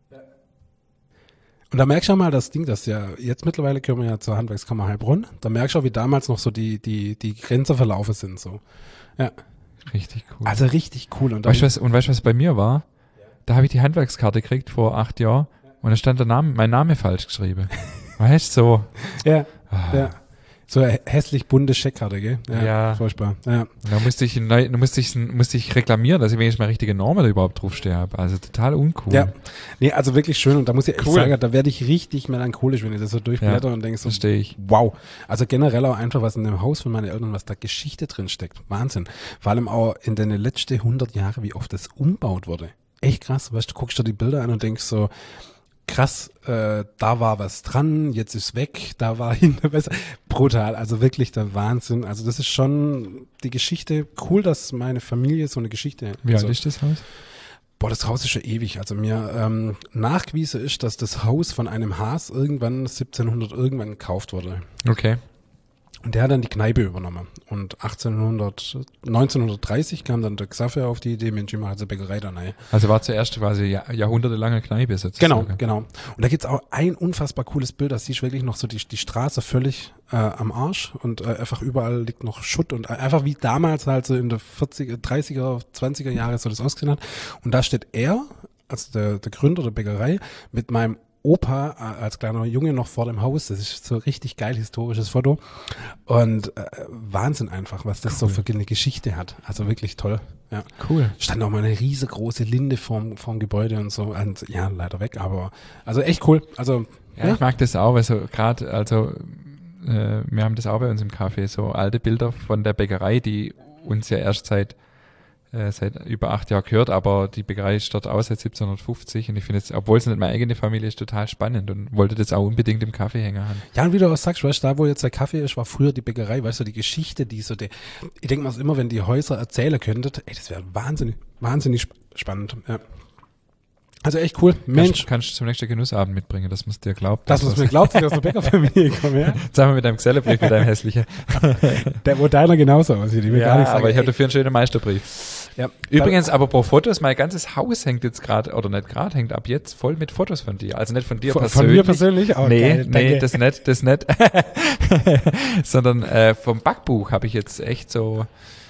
Und da merkst du auch mal das Ding, dass ja, jetzt mittlerweile können wir ja zur Handwerkskammer Heilbronn, da merkst du auch, wie damals noch so die Grenzen verlaufen sind, so. Ja. Richtig cool. Also richtig cool. Und weißt du, was bei mir war? Ja. Da habe ich die Handwerkskarte gekriegt vor 8 Jahren und da stand mein Name falsch geschrieben. Weißt du, so. Ja, ja. So eine hässlich bunte Scheckkarte, gell? Ja. Furchtbar. Ja. Da musste ich reklamieren, dass ich wenigstens mal richtige Normen da überhaupt draufstehen habe. Also total uncool. Ja. Nee, also wirklich schön. Und da muss ich echt sagen, da werde ich richtig melancholisch, wenn ich das so durchblätter und denke so, verstehe ich. Wow. Also generell auch einfach, was in dem Haus von meinen Eltern, was da Geschichte drin steckt. Wahnsinn. Vor allem auch in den letzten 100 Jahren, wie oft das umbaut wurde. Echt krass. Weißt du, guckst dir die Bilder an und denkst so, krass, da war was dran, jetzt ist weg, da war hinter besser. Brutal, also wirklich der Wahnsinn. Also das ist schon die Geschichte, cool, dass meine Familie so eine Geschichte. Wie alt ist das Haus? Boah, das Haus ist schon ewig. Also mir nachgewiesen ist, dass das Haus von einem Haas irgendwann 1700 gekauft wurde. Okay. Und der hat dann die Kneipe übernommen. Und 1930 kam dann der Xaver auf die Idee, Mensch, ich mache jetzt eine Bäckerei da rein. Also war zuerst quasi jahrhundertelange Kneipe sozusagen. Genau. Und da gibt's auch ein unfassbar cooles Bild, da siehst du wirklich noch so die Straße völlig am Arsch und einfach überall liegt noch Schutt und einfach wie damals halt so in der 40er, 30er, 20er Jahre so das ausgesehen hat. Und da steht er, also der Gründer der Bäckerei, mit meinem Opa als kleiner Junge noch vor dem Haus. Das ist so richtig geil historisches Foto. Und Wahnsinn einfach, was das so für eine Geschichte hat. Also wirklich toll. Ja. Cool. Stand auch mal eine riesengroße Linde vorm Gebäude und so. Und, ja, leider weg, aber also echt cool. Also ja, ich mag das auch, also gerade, wir haben das auch bei uns im Café, so alte Bilder von der Bäckerei, die uns ja erst seit über 8 Jahren gehört, aber die Bäckerei stammt aus seit 1750 und ich finde es, obwohl es nicht meine eigene Familie ist, total spannend und wollte das auch unbedingt im Kaffee hängen haben. Ja, und wie du auch sagst, weißt du, da wo jetzt der Kaffee ist, war früher die Bäckerei, weißt du, die Geschichte, ich denke mal immer, wenn die Häuser erzählen könntet, das wäre wahnsinnig spannend, ja. Also echt cool. Mensch. Kannst du zum nächsten Genussabend mitbringen, dass man es dir glaubt. Dass man es mir glaubt, dass ich aus der Bäckerfamilie komme, ja? Sagen wir mit deinem Gesellebrief, mit deinem hässlichen. Wo deiner genauso aussieht. Ich will gar nicht sagen, aber ich habe dafür einen schönen Meisterbrief. Ja, übrigens, aber pro Fotos, mein ganzes Haus hängt jetzt gerade, oder nicht gerade, hängt ab jetzt voll mit Fotos von dir. Also nicht von dir persönlich. Von mir persönlich? Oh, nee, das nicht. Sondern vom Backbuch habe ich jetzt echt so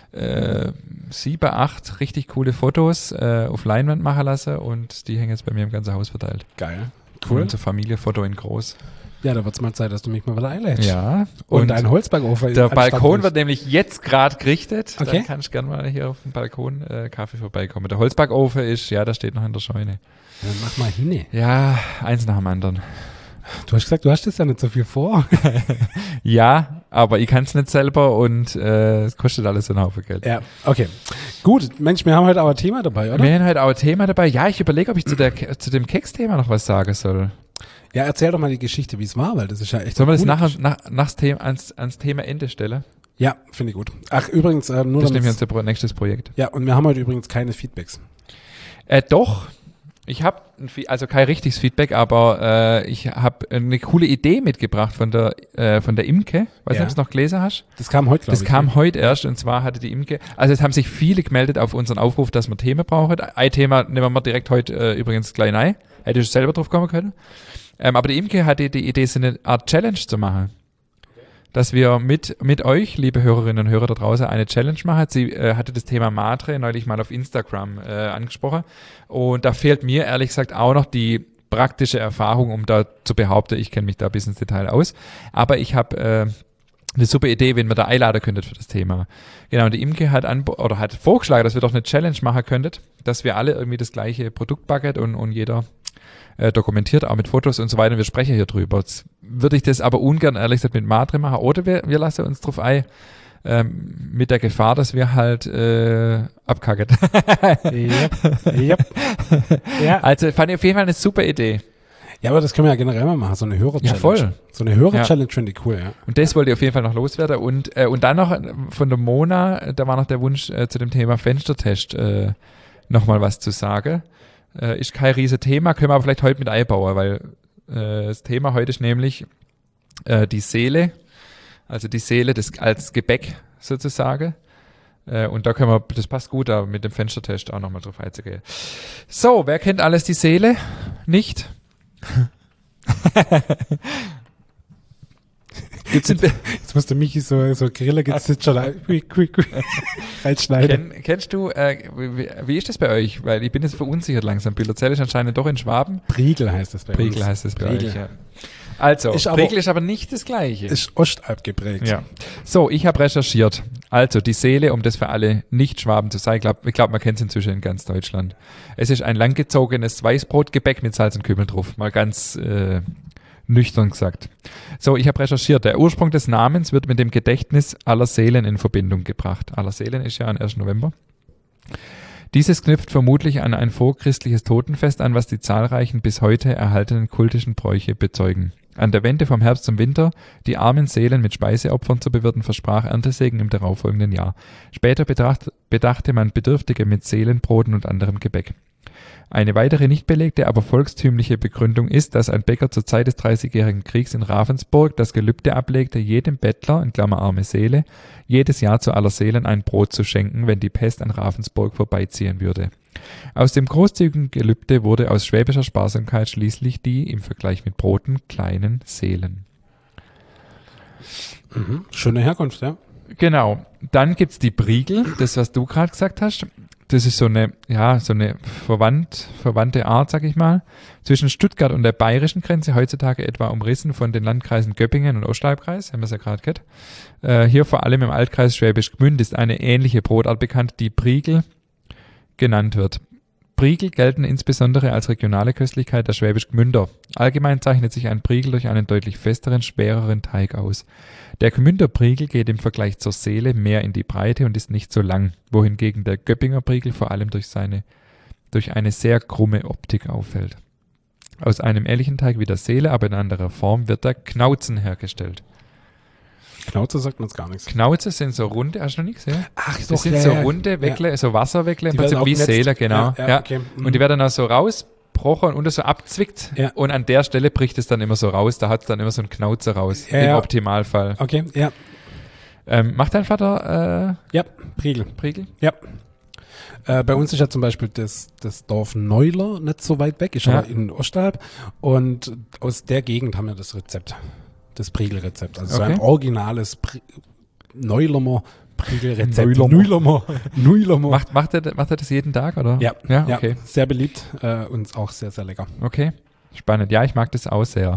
7, 8 richtig coole Fotos auf Leinwand machen lassen und die hängen jetzt bei mir im ganzen Haus verteilt. Geil. Cool. Und so Familienfoto in groß. Ja, da wird's mal Zeit, dass du mich mal wieder einlädst. Ja. Und dein Holzbackofen. Der Balkon wird nämlich jetzt gerade gerichtet. Okay. Da kannst du gerne mal hier auf dem Balkon Kaffee vorbeikommen. Der Holzbackofen ist, ja, da steht noch in der Scheune. Ja, dann mach mal hin. Ja, eins nach dem anderen. Du hast gesagt, du hast das ja nicht so viel vor. Ja, aber ich kann es nicht selber und es kostet alles so einen Haufen Geld. Ja, okay. Gut, Mensch, wir haben heute auch ein Thema dabei, oder? Wir haben heute auch ein Thema dabei. Ja, ich überlege, ob ich zu dem Keks-Thema noch was sagen soll. Ja, erzähl doch mal die Geschichte, wie es war, weil das ist ja echt. Sollen wir das nachher ans Thema Ende stellen? Ja, finde ich gut. Ach, übrigens, nur das nehmen wir unser nächstes Projekt. Ja, und wir haben heute übrigens keine Feedbacks. Doch. Ich habe, also kein richtiges Feedback, aber ich habe eine coole Idee mitgebracht von der Imke. Weiß nicht, ob du es noch gelesen hast? Das kam heute, glaube ich. Das kam heute erst, und zwar hatte die Imke, also es haben sich viele gemeldet auf unseren Aufruf, dass wir Themen brauchen. Ein Thema nehmen wir direkt heute übrigens gleich rein. Hätte ich selber drauf kommen können. Aber die Imke hatte die Idee, so eine Art Challenge zu machen. Dass wir mit euch, liebe Hörerinnen und Hörer da draußen, eine Challenge machen. Sie hatte das Thema Matre neulich mal auf Instagram angesprochen. Und da fehlt mir ehrlich gesagt auch noch die praktische Erfahrung, um da zu behaupten, ich kenne mich da bis ins Detail aus. Aber ich habe eine super Idee, wen wir da einladen könntet für das Thema. Genau, und die Imke hat vorgeschlagen, dass wir doch eine Challenge machen könntet, dass wir alle irgendwie das gleiche Produkt backen und jeder dokumentiert, auch mit Fotos und so weiter. Wir sprechen hier drüber. Jetzt würde ich das aber ungern, ehrlich gesagt, mit Matre machen. Oder wir lassen uns drauf ein, mit der Gefahr, dass wir halt abkacken. Yep. Ja. Also fand ich auf jeden Fall eine super Idee. Ja, aber das können wir ja generell mal machen, so eine Hörer-Challenge. Ja, voll. So eine Hörer-Challenge finde ich cool, ja. Und das wollte ich auf jeden Fall noch loswerden. Und dann noch von der Mona, da war noch der Wunsch zu dem Thema Fenstertest nochmal was zu sagen. Ist kein riesen Thema, können wir aber vielleicht heute mit einbauen, weil das Thema heute ist nämlich die Seele, also die Seele als Gebäck sozusagen. Und da können wir, das passt gut, da mit dem Fenstertest auch nochmal drauf einzugehen. So, wer kennt alles die Seele? Nicht? Jetzt musste Michi so Grille gezitschert reinschneiden. Kennst du, wie ist das bei euch? Weil ich bin jetzt verunsichert langsam. Bilderzell ist anscheinend doch in Schwaben. Priegel heißt das bei uns. Priegel heißt das bei euch, ja. Also, Priegel ist aber nicht das Gleiche. Ist Ostalb geprägt. Ja. So, ich habe recherchiert. Also, die Seele, um das für alle Nicht-Schwaben zu sein, ich glaube, man kennt es inzwischen in ganz Deutschland. Es ist ein langgezogenes Weißbrotgebäck mit Salz und Kümmel drauf. Mal ganz nüchtern gesagt. So, ich habe recherchiert. Der Ursprung des Namens wird mit dem Gedächtnis aller Seelen in Verbindung gebracht. Aller Seelen ist ja am 1. November. Dieses knüpft vermutlich an ein vorchristliches Totenfest an, was die zahlreichen bis heute erhaltenen kultischen Bräuche bezeugen. An der Wende vom Herbst zum Winter die armen Seelen mit Speiseopfern zu bewirten, versprach Erntesegen im darauffolgenden Jahr. Später bedachte man Bedürftige mit Seelenbroten und anderem Gebäck. Eine weitere nicht belegte, aber volkstümliche Begründung ist, dass ein Bäcker zur Zeit des Dreißigjährigen Kriegs in Ravensburg das Gelübde ablegte, jedem Bettler, in Klammer arme Seele, jedes Jahr zu aller Seelen ein Brot zu schenken, wenn die Pest an Ravensburg vorbeiziehen würde. Aus dem großzügigen Gelübde wurde aus schwäbischer Sparsamkeit schließlich die, im Vergleich mit Broten, kleinen Seelen. Mhm. Schöne Herkunft, ja. Genau. Dann gibt's die Priegel, das, was du gerade gesagt hast. Das ist so eine verwandte Art, sag ich mal, zwischen Stuttgart und der bayerischen Grenze, heutzutage etwa umrissen von den Landkreisen Göppingen und Ostalbkreis, haben wir es ja gerade gehört. Hier vor allem im Altkreis Schwäbisch Gmünd ist eine ähnliche Brotart bekannt, die Priegel genannt wird. Priegel gelten insbesondere als regionale Köstlichkeit der Schwäbisch Gmünder. Allgemein zeichnet sich ein Priegel durch einen deutlich festeren, schwereren Teig aus. Der Gmünder Priegel geht im Vergleich zur Seele mehr in die Breite und ist nicht so lang, wohingegen der Göppinger Priegel vor allem durch eine sehr krumme Optik auffällt. Aus einem ähnlichen Teig wie der Seele, aber in anderer Form, wird der Knauzen hergestellt. Knauze sagt uns gar nichts. Knauze sind so runde, hast du noch nie gesehen? Ach, das sind so runde Weckle, so Wasserweckle, im Prinzip wie Seele, genau. Ja. Okay. Und die werden dann auch so rausbrochen und so abzwickt. Ja. Und an der Stelle bricht es dann immer so raus. Da hat es dann immer so ein Knauze raus, im Optimalfall. Okay, ja. Macht dein Vater ja, Priegel. Ja. Bei uns ist ja zum Beispiel das Dorf Neuler nicht so weit weg, ist aber in Ostalb. Und aus der Gegend haben wir das Rezept. Das Priegel-Rezept. Also so ein originales Neulermer Priegel-Rezept. Neulermer. Macht er das jeden Tag, oder? Ja, okay. Ja, sehr beliebt und auch sehr, sehr lecker. Okay, spannend. Ja, ich mag das auch sehr.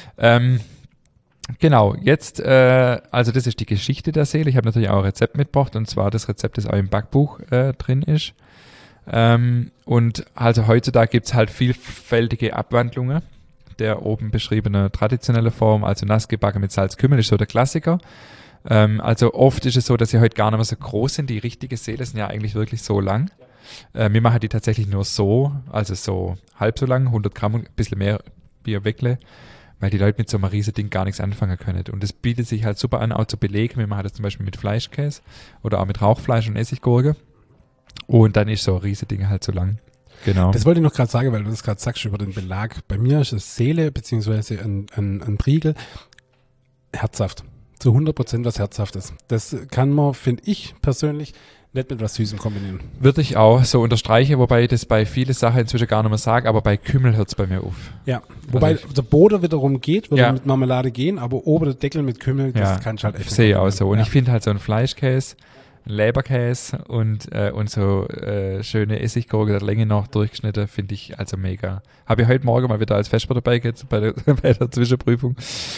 Genau, jetzt, also das ist die Geschichte der Seele. Ich habe natürlich auch ein Rezept mitgebracht, und zwar das Rezept, das auch im Backbuch drin ist. Und also heutzutage gibt es halt vielfältige Abwandlungen der oben beschriebene traditionelle Form, also nass gebacken mit Salzkümmel, ist so der Klassiker. Also oft ist es so, dass sie heute gar nicht mehr so groß sind. Die richtige Seele sind ja eigentlich wirklich so lang. Wir machen die tatsächlich nur so, also so halb so lang, 100 Gramm, ein bisschen mehr wie ein Weckle, weil die Leute mit so einem riesen Ding gar nichts anfangen können. Und das bietet sich halt super an, auch zu belegen. Wir machen das zum Beispiel mit Fleischkäse oder auch mit Rauchfleisch und Essiggurke. Und dann ist so ein riesen Ding halt so lang. Genau. Das wollte ich noch gerade sagen, weil du das gerade sagst über den Belag. Bei mir ist es Seele beziehungsweise ein Priegel herzhaft. Zu 100% was Herzhaftes. Das kann man, finde ich persönlich, nicht mit was Süßem kombinieren. Würde ich auch so unterstreichen, wobei ich das bei vielen Sachen inzwischen gar nicht mehr sage, aber bei Kümmel hört es bei mir auf. Ja, wobei der Boden wiederum geht, würde Ja. mit Marmelade gehen, aber oben der Deckel mit Kümmel, das kann ich halt echt sehe ich auch so. Und ja. ich finde halt so ein Fleischkäse, ein Leberkäse und so schöne Essiggurke der Länge noch durchgeschnitten, finde ich also mega. Habe ich heute Morgen mal wieder als Vesper dabei gehabt bei der Zwischenprüfung.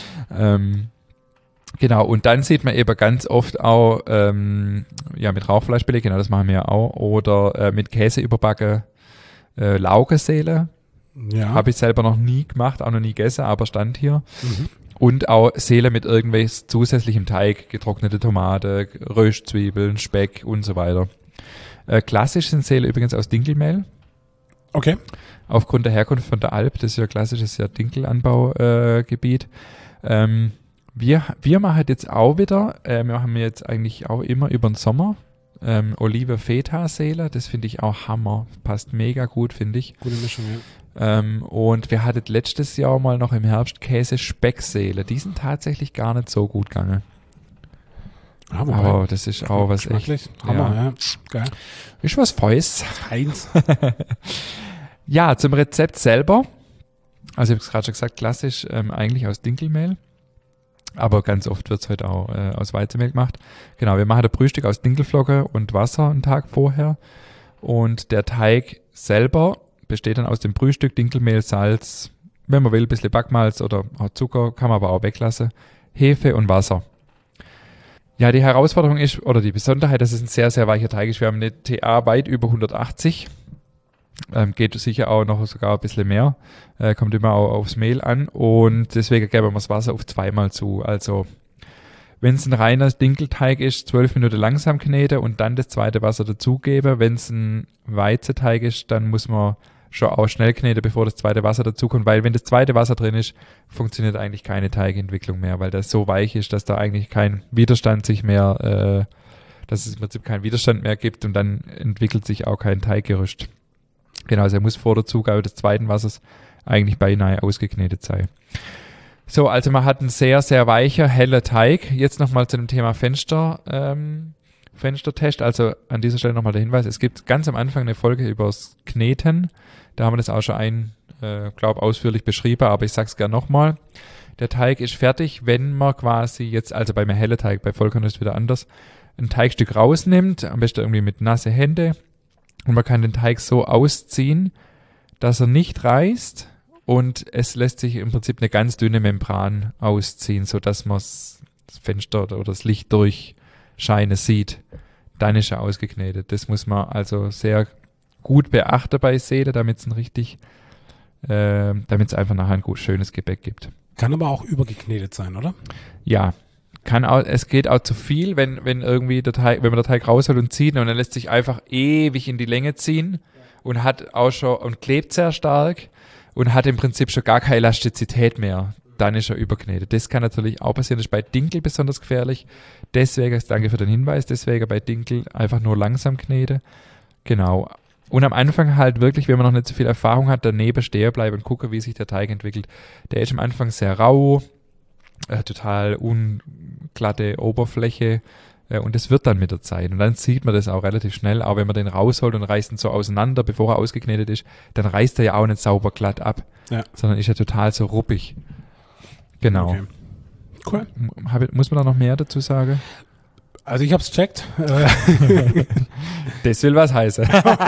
Genau, und dann sieht man eben ganz oft auch mit Rauchfleischbeleg, genau, das machen wir ja auch, oder mit Käse überbacken Laugenseele. Ja. Habe ich selber noch nie gemacht, auch noch nie gegessen, aber stand hier. Mhm. Und auch Seele mit irgendwelches zusätzlichem Teig, getrocknete Tomate, Röstzwiebeln, Speck und so weiter. Klassisch sind Seele übrigens aus Dinkelmehl. Okay. Aufgrund der Herkunft von der Alp, das ist ja klassisches Dinkelanbaugebiet. Wir machen jetzt auch wieder, wir machen jetzt eigentlich auch immer über den Sommer Olive-Feta-Seele, das finde ich auch Hammer, passt mega gut, finde ich. Gute Mischung, ja. Und wir hatten letztes Jahr mal noch im Herbst Käse-Speckseele, die sind tatsächlich gar nicht so gut gegangen. Aber das ist auch was echt. Hammer, ja. Geil. Ist was Feus. Eins. Ja, zum Rezept selber. Also ich habe es gerade schon gesagt, klassisch eigentlich aus Dinkelmehl. Aber ganz oft wird es heute auch aus Weizenmehl gemacht. Genau, wir machen das Frühstück aus Dinkelflocke und Wasser einen Tag vorher. Und der Teig selber besteht dann aus dem Frühstück, Dinkelmehl, Salz, wenn man will, ein bisschen Backmalz oder auch Zucker, kann man aber auch weglassen, Hefe und Wasser. Ja, die Herausforderung ist, oder die Besonderheit, dass es ein sehr, sehr weicher Teig ist. Wir haben eine TA weit über 180. Geht sicher auch noch sogar ein bisschen mehr. Kommt immer auch aufs Mehl an. Und deswegen geben wir das Wasser auf 2-mal zu. Also, wenn es ein reiner Dinkelteig ist, 12 Minuten langsam kneten und dann das zweite Wasser dazugeben. Wenn es ein Weizenteig ist, dann muss man schon auch schnell kneten, bevor das zweite Wasser dazukommt. Weil wenn das zweite Wasser drin ist, funktioniert eigentlich keine Teigentwicklung mehr, weil das so weich ist, dass da eigentlich kein Widerstand sich mehr, dass es im Prinzip keinen Widerstand mehr gibt und dann entwickelt sich auch kein Teiggerüst. Genau, also er muss vor der Zugabe des zweiten Wassers eigentlich beinahe ausgeknetet sein. So, also man hat einen sehr, sehr weicher, heller Teig. Jetzt nochmal zu dem Thema Fenstertest. Also an dieser Stelle nochmal der Hinweis, es gibt ganz am Anfang eine Folge übers Kneten. Da haben wir das auch schon ausführlich beschrieben, aber ich sag's gerne nochmal. Der Teig ist fertig, wenn man quasi jetzt, also bei einem hellen Teig, bei Vollkorn ist es wieder anders, ein Teigstück rausnimmt, am besten irgendwie mit nasse Hände. Und man kann den Teig so ausziehen, dass er nicht reißt und es lässt sich im Prinzip eine ganz dünne Membran ausziehen, sodass man das Fenster oder das Licht durchscheinen sieht. Dann ist er ausgeknetet. Das muss man also sehr gut beachten bei Seele, damit es einfach nachher ein gut schönes Gebäck gibt. Kann aber auch übergeknetet sein, oder? Ja. Es geht auch zu viel, wenn irgendwie wenn man den Teig rausholt und zieht und dann lässt sich einfach ewig in die Länge ziehen und klebt sehr stark und hat im Prinzip schon gar keine Elastizität mehr. Dann ist er überknetet. Das kann natürlich auch passieren. Das ist bei Dinkel besonders gefährlich. Deswegen, danke für den Hinweis, deswegen bei Dinkel einfach nur langsam kneten. Genau. Und am Anfang halt wirklich, wenn man noch nicht so viel Erfahrung hat, daneben stehen bleiben und gucken, wie sich der Teig entwickelt. Der ist am Anfang sehr rau, total unglatte Oberfläche und das wird dann mit der Zeit und dann sieht man das auch relativ schnell, auch wenn man den rausholt und reißt ihn so auseinander, bevor er ausgeknetet ist, dann reißt er ja auch nicht sauber glatt ab, sondern ist ja total so ruppig. Genau. Okay. Cool. Muss man da noch mehr dazu sagen? Also ich hab's checkt. Das will was heißen.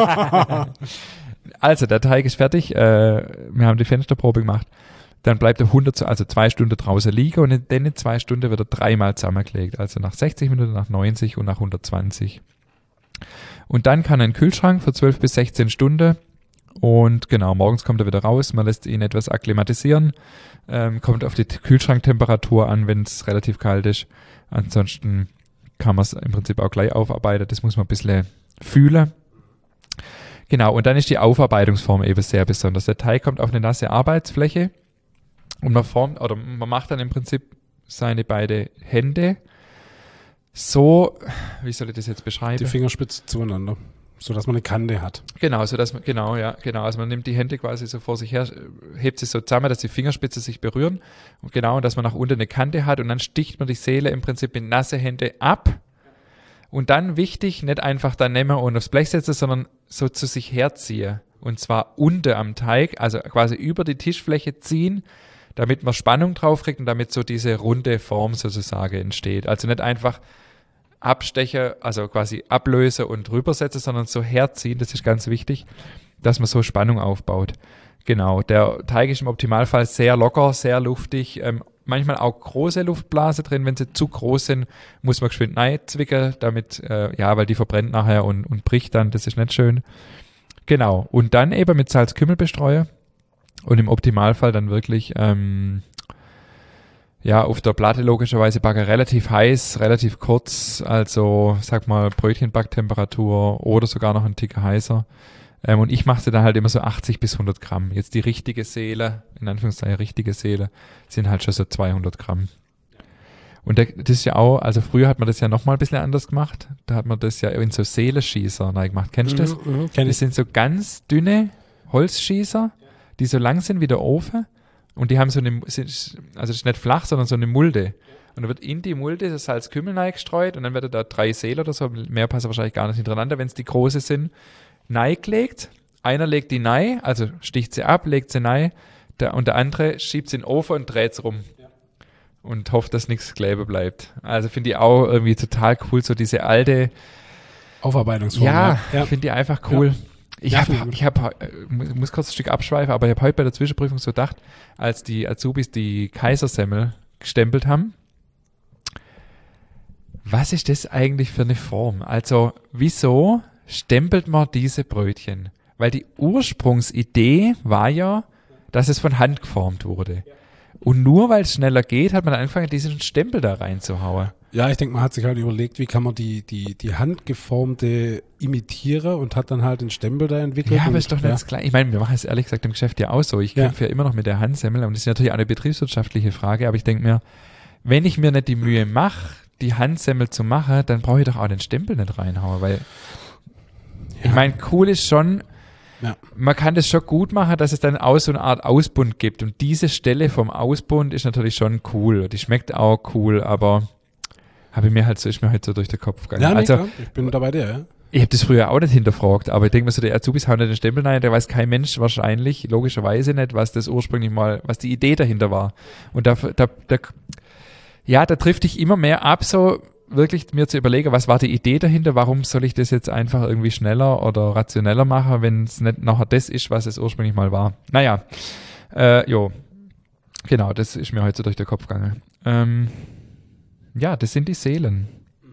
Also der Teig ist fertig, wir haben die Fensterprobe gemacht. Dann bleibt er 2 Stunden draußen liegen und in den 2 Stunden wird er 3-mal zusammengelegt. Also nach 60 Minuten, nach 90 und nach 120. Und dann kann er in den Kühlschrank für 12 bis 16 Stunden. Und genau, morgens kommt er wieder raus. Man lässt ihn etwas akklimatisieren. Kommt auf die Kühlschranktemperatur an, wenn es relativ kalt ist. Ansonsten kann man es im Prinzip auch gleich aufarbeiten. Das muss man ein bisschen fühlen. Genau, und dann ist die Aufarbeitungsform eben sehr besonders. Der Teig kommt auf eine nasse Arbeitsfläche. Und man macht dann im Prinzip seine beiden Hände so, wie soll ich das jetzt beschreiben? Die Fingerspitzen zueinander. so dass man eine Kante hat. Genau, so dass man, genau, ja, genau. Also man nimmt die Hände quasi so vor sich her, hebt sie so zusammen, dass die Fingerspitze sich berühren. Und genau, dass man nach unten eine Kante hat und dann sticht man die Seele im Prinzip mit nasse Hände ab. Und dann wichtig, nicht einfach dann nehmen und aufs Blech setzen, sondern so zu sich herziehen. Und zwar unten am Teig, also quasi über die Tischfläche ziehen, damit man Spannung drauf kriegt und damit so diese runde Form sozusagen entsteht. Also nicht einfach abstechen, also quasi ablöse und rübersetzen, sondern so herziehen, das ist ganz wichtig, dass man so Spannung aufbaut. Genau, der Teig ist im Optimalfall sehr locker, sehr luftig, manchmal auch große Luftblase drin, wenn sie zu groß sind, muss man geschwind zwicken, damit, weil die verbrennt nachher und bricht dann, das ist nicht schön. Genau, und dann eben mit Salz-Kümmel bestreuen und im Optimalfall dann wirklich, auf der Platte logischerweise backen, relativ heiß, relativ kurz, also sag mal Brötchenbacktemperatur oder sogar noch ein Tick heißer. Und ich mache sie dann halt immer so 80 bis 100 Gramm. Jetzt die richtige Seele, in Anführungszeichen richtige Seele, sind halt schon so 200 Gramm. Und das ist ja auch, also früher hat man das ja nochmal ein bisschen anders gemacht. Da hat man das ja in so Seelenschießer gemacht. Kennst du das? Kenn ich. Das sind so ganz dünne Holzschießer, die so lang sind wie der Ofen. Und die haben so eine, also das ist nicht flach, sondern so eine Mulde. Und da wird in die Mulde das Salz-Kümmel reingestreut und dann werden da 3 Seele oder so, mehr passen wahrscheinlich gar nicht hintereinander, wenn es die große sind, gelegt. Einer legt die rein, also sticht sie ab, legt sie rein, und der andere schiebt sie in den Ofen und dreht es rum. Ja. Und hofft, dass nichts kleben bleibt. Also finde ich auch irgendwie total cool, so diese alte Aufarbeitungsform. Ja, finde ich einfach cool. Ja. Ich muss kurz ein Stück abschweifen, aber ich habe heute bei der Zwischenprüfung so gedacht, als die Azubis die Kaisersemmel gestempelt haben, was ist das eigentlich für eine Form? Also, wieso stempelt man diese Brötchen? Weil die Ursprungsidee war ja, dass es von Hand geformt wurde. Und nur weil es schneller geht, hat man angefangen, diesen Stempel da reinzuhauen. Ja, ich denke, man hat sich halt überlegt, wie kann man die handgeformte imitieren und hat dann halt den Stempel da entwickelt. Ja, aber ist doch nicht das Gleiche. Ich meine, wir machen es ehrlich gesagt im Geschäft ja auch so. Ich kämpfe ja immer noch mit der Handsemmel und das ist natürlich auch eine betriebswirtschaftliche Frage, aber ich denke mir, wenn ich mir nicht die Mühe mache, die Handsemmel zu machen, dann brauche ich doch auch den Stempel nicht reinhauen, weil ich meine, cool ist schon, man kann das schon gut machen, dass es dann auch so eine Art Ausbund gibt und diese Stelle vom Ausbund ist natürlich schon cool. Die schmeckt auch cool, aber ist mir halt so durch den Kopf gegangen. Ja, also, klar. Ich bin da bei dir, ja. Ich habe das früher auch nicht hinterfragt, aber ich denke mir so, der Azubis hauen nicht den Stempel rein, da weiß kein Mensch wahrscheinlich, logischerweise nicht, was das ursprünglich mal, was die Idee dahinter war. Und da trifft dich immer mehr ab, so wirklich mir zu überlegen, was war die Idee dahinter, warum soll ich das jetzt einfach irgendwie schneller oder rationeller machen, wenn es nicht nachher das ist, was es ursprünglich mal war. Naja, genau, das ist mir heute so durch den Kopf gegangen. Das sind die Seelen.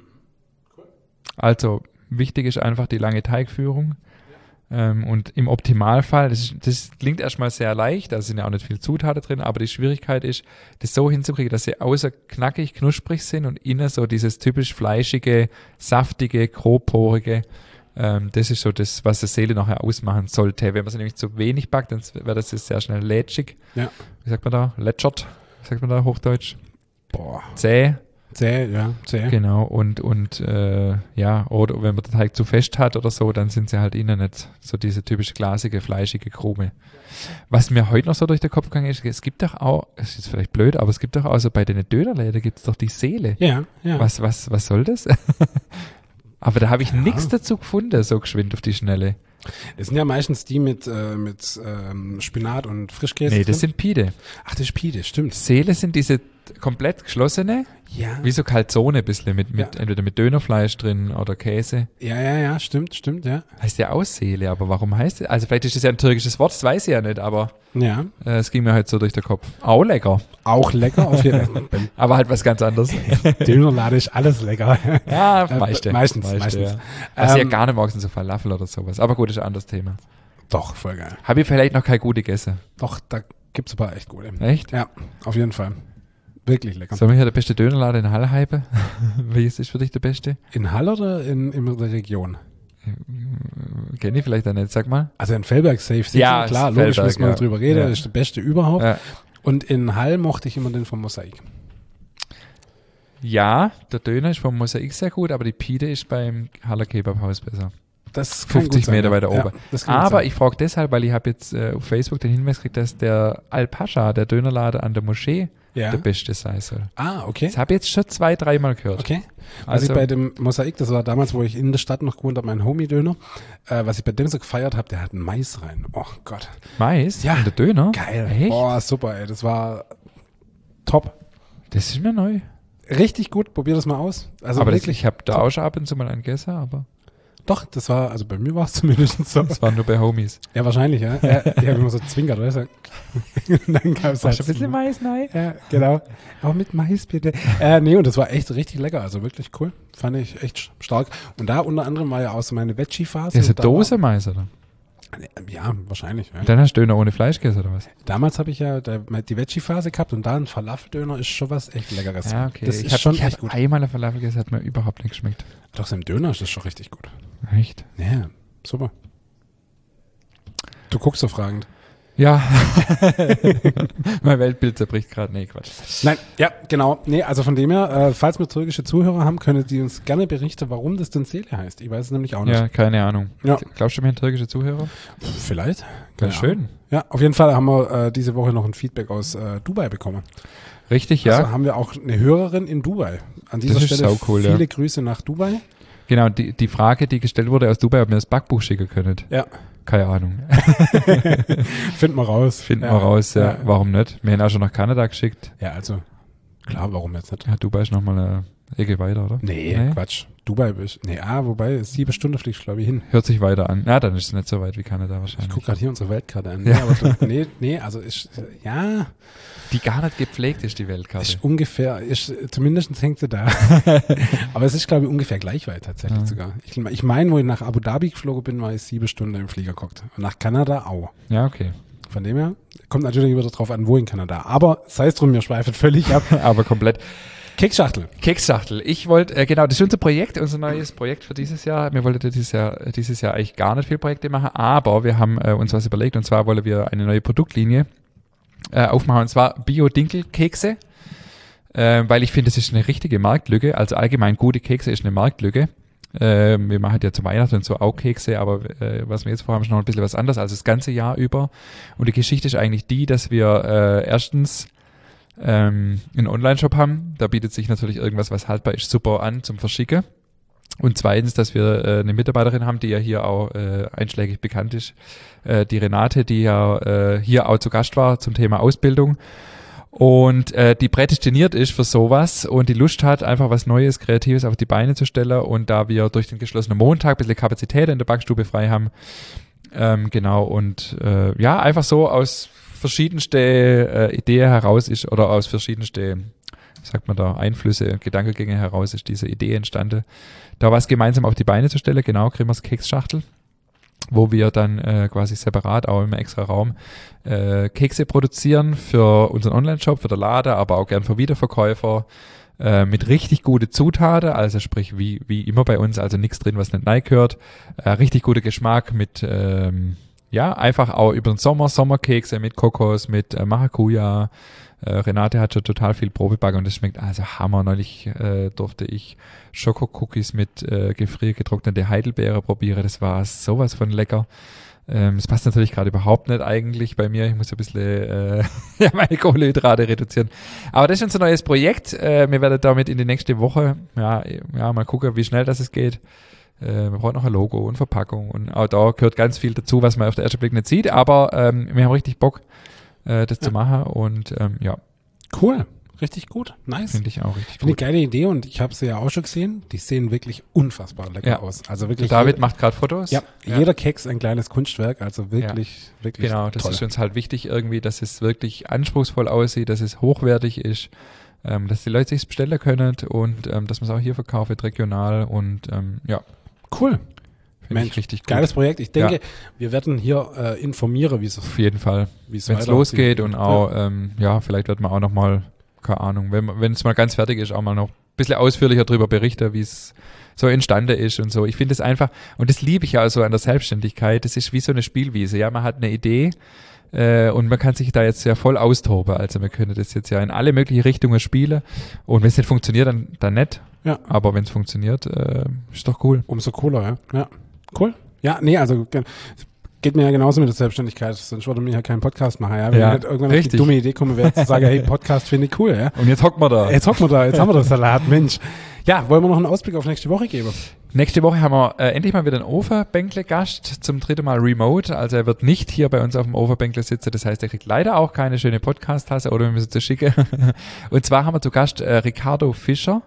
Also, wichtig ist einfach die lange Teigführung. Und im Optimalfall, das klingt erstmal sehr leicht, da sind ja auch nicht viele Zutaten drin, aber die Schwierigkeit ist, das so hinzukriegen, dass sie außer knackig, knusprig sind und innen so dieses typisch fleischige, saftige, grobporige. Das ist so das, was die Seele nachher ausmachen sollte. Wenn man sie nämlich zu wenig backt, dann wird das sehr schnell lätschig. Ja. Wie sagt man da? Lätschert? Wie sagt man da Hochdeutsch? Boah. Zäh. Zäh. Genau, und oder wenn man den Teig zu fest hat oder so, dann sind sie halt innen nicht so diese typische glasige, fleischige Krume. Was mir heute noch so durch den Kopf gegangen ist, es gibt doch auch, es ist vielleicht blöd, aber es gibt doch auch so bei den Dönerläden gibt es doch die Seele. Ja. Was soll das? Aber da habe ich nichts dazu gefunden, so geschwind auf die Schnelle. Das sind ja meistens die mit Spinat und Frischkäse. Nee, das sind Pide. Ach, das ist Pide, stimmt. Seele sind diese komplett geschlossene, wie so Calzone ein bisschen, entweder mit Dönerfleisch drin oder Käse. Ja, stimmt, ja. Heißt ja auch Seele, aber warum heißt es? Also vielleicht ist das ja ein türkisches Wort, das weiß ich ja nicht, aber es ging mir halt so durch den Kopf. Auch lecker. Auch lecker, auf jeden Fall. Aber halt was ganz anderes. Dönerlade ist alles lecker. Ja, meistens. Ja. Also ja gar nicht morgens so Falafel oder sowas. Aber gut, ist ein anderes Thema. Doch, voll geil. Habe ich vielleicht noch keine gute gegessen? Doch, da gibt's ein paar echt gute. Echt? Ja, auf jeden Fall. Wirklich lecker. Sollen wir hier der beste Dönerladen in Hall hypen? Welches ist für dich der beste? In Hall oder in der Region? Kenne ich vielleicht auch nicht, sag mal. Also in Feldberg safe. Ja, klar, logisch müssen wir drüber reden. Das ist der beste überhaupt. Ja. Und in Hall mochte ich immer den vom Mosaik. Ja, der Döner ist vom Mosaik sehr gut, aber die Pide ist beim Haller Kebabhaus besser. Das kann 50 gut sein, Meter ja. weiter Ja, oben. das kann gut Aber sein. ich frage deshalb, weil ich habe jetzt auf Facebook den Hinweis gekriegt, dass der Al-Pascha, der Dönerladen an der Moschee, Ja. der beste sein soll. Okay. Das habe ich jetzt schon 2-3 Mal gehört. Okay. Was ich Also, bei dem Mosaik, das war damals, wo ich in der Stadt noch gewohnt habe, mein Homie-Döner, was ich bei dem so gefeiert habe, der hat einen Mais rein. Oh Gott. Mais Ja. und der Döner? Geil. Echt? Oh, super, ey. Das war top. Das ist mir neu. Richtig gut. Probier das mal aus. Also aber wirklich. ich habe da auch schon ab und zu mal einen gegessen, aber Doch, das war, also bei mir war es zumindest so. das war nur bei Homies. Ja, wahrscheinlich, ja. Ich habe immer so zwinkert, weißt du. Und dann gab es Hast du ein bisschen Mais, nein? Ja, genau. Auch mit Mais, bitte. Nee, und das war echt richtig lecker. Also wirklich cool. Fand ich echt stark. Und da unter anderem war ja auch so meine Veggie-Phase. Das ist Und eine da Dose Mais, oder? War, ja, wahrscheinlich. Ja. Und dann hast du Döner ohne Fleisch gegessen, oder was? Damals habe ich ja die Veggie-Phase gehabt und da ein Falafeldöner ist schon was echt Leckeres. Ja, okay. Das ich ist habe schon echt gut. einmal eine Falafel gegessen, hat mir überhaupt nicht geschmeckt. Doch, so im Döner ist das schon richtig gut. Echt? Ja, super. Du guckst so fragend. Ja. Mein Weltbild zerbricht gerade. Nee, Quatsch. Nein, ja, genau. Nee, also von dem her, falls wir türkische Zuhörer haben, können die uns gerne berichten, warum das denn Seele heißt. Ich weiß es nämlich auch nicht. Ja, keine Ahnung. Ja. Glaubst du, wir haben türkische Zuhörer? Vielleicht. Wäre schön. Ja, auf jeden Fall haben wir diese Woche noch ein Feedback aus Dubai bekommen. Richtig, ja. Also haben wir auch eine Hörerin in Dubai. An dieser Das ist Stelle saucool, viele ja. Grüße nach Dubai. Genau, die Frage, die gestellt wurde aus Dubai, ob wir das Backbuch schicken können. Ja, Keine Ahnung. finden wir raus. Finden wir raus, ja. Warum nicht? Wir haben auch schon nach Kanada geschickt. Ja, also, klar, warum jetzt nicht? Ja, Dubai ist nochmal eine Ecke weiter, oder? Nee, Quatsch. Dubai, wobei, 7 Stunden fliegst du, glaube ich, hin. Hört sich weiter an. Ja, dann ist es nicht so weit wie Kanada Ich wahrscheinlich. gucke gerade hier unsere Weltkarte an. Ja. Ja, aber nee, also ist, ja, Die gar nicht gepflegt ist, die Weltkarte. ist ungefähr, zumindest hängt sie da. Aber es ist, glaube ich, ungefähr gleich weit tatsächlich Ja. sogar. Ich meine, wo ich nach Abu Dhabi geflogen bin, war ich 7 Stunden im Flieger geguckt. Und nach Kanada auch. Ja, okay. Von dem her, kommt natürlich wieder drauf an, wo in Kanada. Aber sei es drum, wir schweifen völlig ab. Aber komplett. Keksschachtel. Keksschachtel. Ich wollte, genau, das ist unser Projekt, unser neues Projekt für dieses Jahr. Wir wollten dieses Jahr eigentlich gar nicht viel Projekte machen, aber wir haben uns was überlegt und zwar wollen wir eine neue Produktlinie aufmachen und zwar Bio-Dinkel-Kekse, weil ich finde, das ist eine richtige Marktlücke. Also allgemein gute Kekse ist eine Marktlücke. Wir machen ja zu Weihnachten und so auch Kekse, aber was wir jetzt vorhaben, ist noch ein bisschen was anderes als das ganze Jahr über. Und die Geschichte ist eigentlich die, dass wir erstens einen Online-Shop haben. Da bietet sich natürlich irgendwas, was haltbar ist, super an zum Verschicken. Und zweitens, dass wir eine Mitarbeiterin haben, die ja hier auch einschlägig bekannt ist, die Renate, die ja hier auch zu Gast war zum Thema Ausbildung und die prädestiniert ist für sowas und die Lust hat, einfach was Neues, Kreatives auf die Beine zu stellen. Und da wir durch den geschlossenen Montag ein bisschen Kapazität in der Backstube frei haben, genau, und ja, einfach so aus verschiedenste Ideen heraus ist oder aus verschiedenste, sagt man da, Einflüsse, Gedankengänge heraus ist diese Idee entstanden, da was gemeinsam auf die Beine zu stellen, genau, Grimmers Keksschachtel, wo wir dann quasi separat auch im extra Raum Kekse produzieren für unseren Online-Shop, für den Laden, aber auch gern für Wiederverkäufer, mit richtig gute Zutaten, also sprich wie immer bei uns, also nichts drin, was nicht reingehört, richtig guter Geschmack mit ja, einfach auch über den Sommerkekse mit Kokos, mit Maracuja. Renate hat schon total viel Probebacken und das schmeckt also Hammer. Neulich durfte ich Schokocookies mit gefriergetrocknete Heidelbeere probieren. Das war sowas von lecker. Das passt natürlich gerade überhaupt nicht eigentlich bei mir. Ich muss ein bisschen ja, meine Kohlenhydrate reduzieren. Aber das ist unser neues Projekt. Wir werden damit in die nächste Woche ja, mal gucken, wie schnell das geht. Wir brauchen noch ein Logo und Verpackung und auch da gehört ganz viel dazu, was man auf den ersten Blick nicht sieht, aber wir haben richtig Bock, das zu machen und ja. Cool, richtig gut, nice. Finde ich auch richtig Finde ich gut. geile Idee und ich habe sie ja auch schon gesehen. Die sehen wirklich unfassbar lecker aus. Also wirklich. Der David macht gerade Fotos. Ja, jeder Keks ein kleines Kunstwerk, also wirklich genau, das toll. ist uns halt wichtig irgendwie, dass es wirklich anspruchsvoll aussieht, dass es hochwertig ist, dass die Leute sich bestellen können und dass man es auch hier verkauft, regional und ja. Cool. Finde ich richtig gut. Geiles Projekt. Ich denke, wir werden hier informieren, wie es Auf jeden Fall. Wenn es Wenn es losgeht und auch, ja, vielleicht wird man auch noch mal, keine Ahnung, wenn es mal ganz fertig ist, auch mal noch ein bisschen ausführlicher darüber berichten, wie es so entstanden ist und so. Ich finde es einfach, und das liebe ich ja also an der Selbstständigkeit, das ist wie so eine Spielwiese. Ja, man hat eine Idee und man kann sich da jetzt ja voll austoben. Also wir können das jetzt ja in alle möglichen Richtungen spielen und wenn es nicht funktioniert, dann nicht. Ja. Aber wenn es funktioniert, ist doch cool. Umso cooler, ja. Cool. Ja, nee, also geht mir ja genauso mit der Selbstständigkeit, sonst würde mir ja keinen Podcast machen. Ja? Wenn Ja, ich halt irgendwann auf die richtig. dumme Idee komme, wäre zu sagen, hey, Podcast finde ich cool. Ja? Und jetzt hocken wir da. Jetzt hocken wir da, jetzt haben wir das Salat, Mensch. Ja, wollen wir noch einen Ausblick auf nächste Woche geben? Nächste Woche haben wir endlich mal wieder einen Overbänkle-Gast, zum 3. Mal remote. Also er wird nicht hier bei uns auf dem Overbänkle sitzen. Das heißt, er kriegt leider auch keine schöne Podcast-Tasse oder wir müssen sie schicken. Und zwar haben wir zu Gast Ricardo Fischer.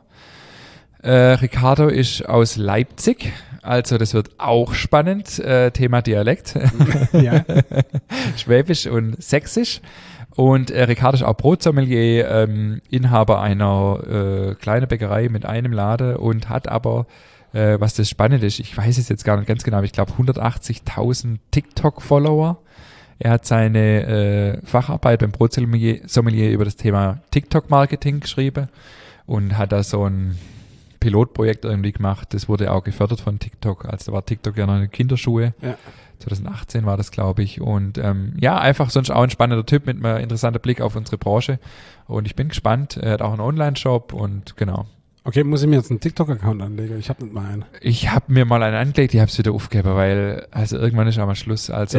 Ricardo ist aus Leipzig. Also das wird auch spannend. Thema Dialekt. Ja. Schwäbisch und Sächsisch. Und Ricardo ist auch Brotsommelier, Inhaber einer kleinen Bäckerei mit einem Laden und hat aber, was das Spannende ist, ich weiß es jetzt gar nicht ganz genau, aber ich glaube 180.000 TikTok-Follower. Er hat seine Facharbeit beim Brotsommelier über das Thema TikTok-Marketing geschrieben und hat da so ein Pilotprojekt irgendwie gemacht. Das wurde auch gefördert von TikTok. Also da war TikTok ja noch in den Kinderschuhe. Ja. 2018 war das, glaube ich. Und ja, einfach sonst auch ein spannender Typ mit einem interessanten Blick auf unsere Branche. Und ich bin gespannt. Er hat auch einen Online-Shop und genau. Okay, muss ich mir jetzt einen TikTok-Account anlegen? Ich habe nicht mal einen. Ich habe mir mal einen angelegt, ich habe es wieder aufgegeben, weil also irgendwann ist auch mal Schluss. Also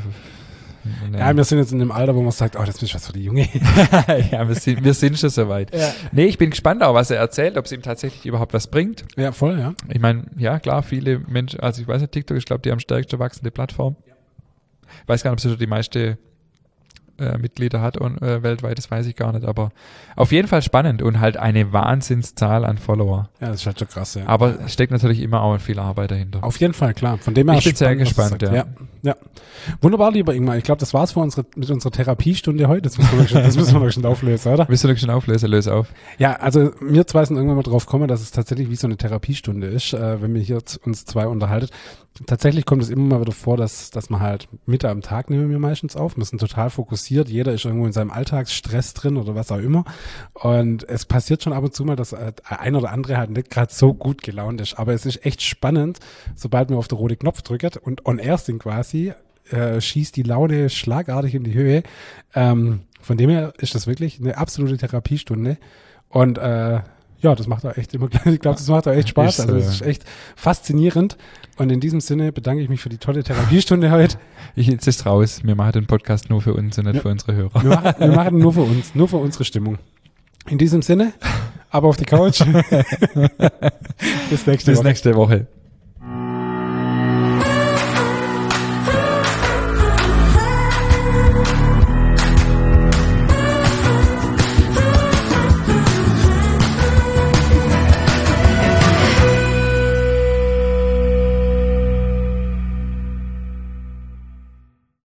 Ja, wir sind jetzt in dem Alter, wo man sagt, oh, das ist was für die Junge. ja, wir sind schon soweit. Ja. Nee, ich bin gespannt auch, was er erzählt, ob es ihm tatsächlich überhaupt was bringt. Ja, voll, ja. Ich meine, ja klar, viele Menschen, also ich weiß nicht, TikTok ist, glaube ich, die am stärksten wachsende Plattform. Ich weiß gar nicht, ob sie schon die meiste Mitglieder hat und weltweit, das weiß ich gar nicht, aber auf jeden Fall spannend und halt eine Wahnsinnszahl an Follower. Ja, das ist halt schon krass, ja. Aber es steckt natürlich immer auch viel Arbeit dahinter. Auf jeden Fall, klar. Von dem her Ich bin sehr spannend, was gespannt, du sagst. ja. Ja. Wunderbar, lieber Ingmar. Ich glaube, das war's mit unserer Therapiestunde heute. Das müssen wir noch schon auflösen, oder? Willst du noch schon auflösen? Löse auf. Ja, also wir zwei sind irgendwann mal drauf gekommen, dass es tatsächlich wie so eine Therapiestunde ist, wenn wir hier uns zwei unterhalten. Tatsächlich kommt es immer mal wieder vor, dass man halt Mitte am Tag nehmen wir meistens auf. Wir sind total fokussiert. Jeder ist irgendwo in seinem Alltagsstress drin oder was auch immer. Und es passiert schon ab und zu mal, dass ein oder andere halt nicht gerade so gut gelaunt ist. Aber es ist echt spannend, sobald man auf den roten Knopf drückt und on air sind quasi, schießt die Laune schlagartig in die Höhe. Von dem her ist das wirklich eine absolute Therapiestunde. Und ja, das macht auch echt immer, ich glaube, das macht auch echt Spaß. Also es ist echt faszinierend. Und in diesem Sinne bedanke ich mich für die tolle Therapiestunde heute. Jetzt ist raus. Wir machen den Podcast nur für uns und nicht für unsere Hörer. Wir machen nur für uns, nur für unsere Stimmung. In diesem Sinne, ab auf die Couch. Bis nächste Woche. Bis nächste Woche.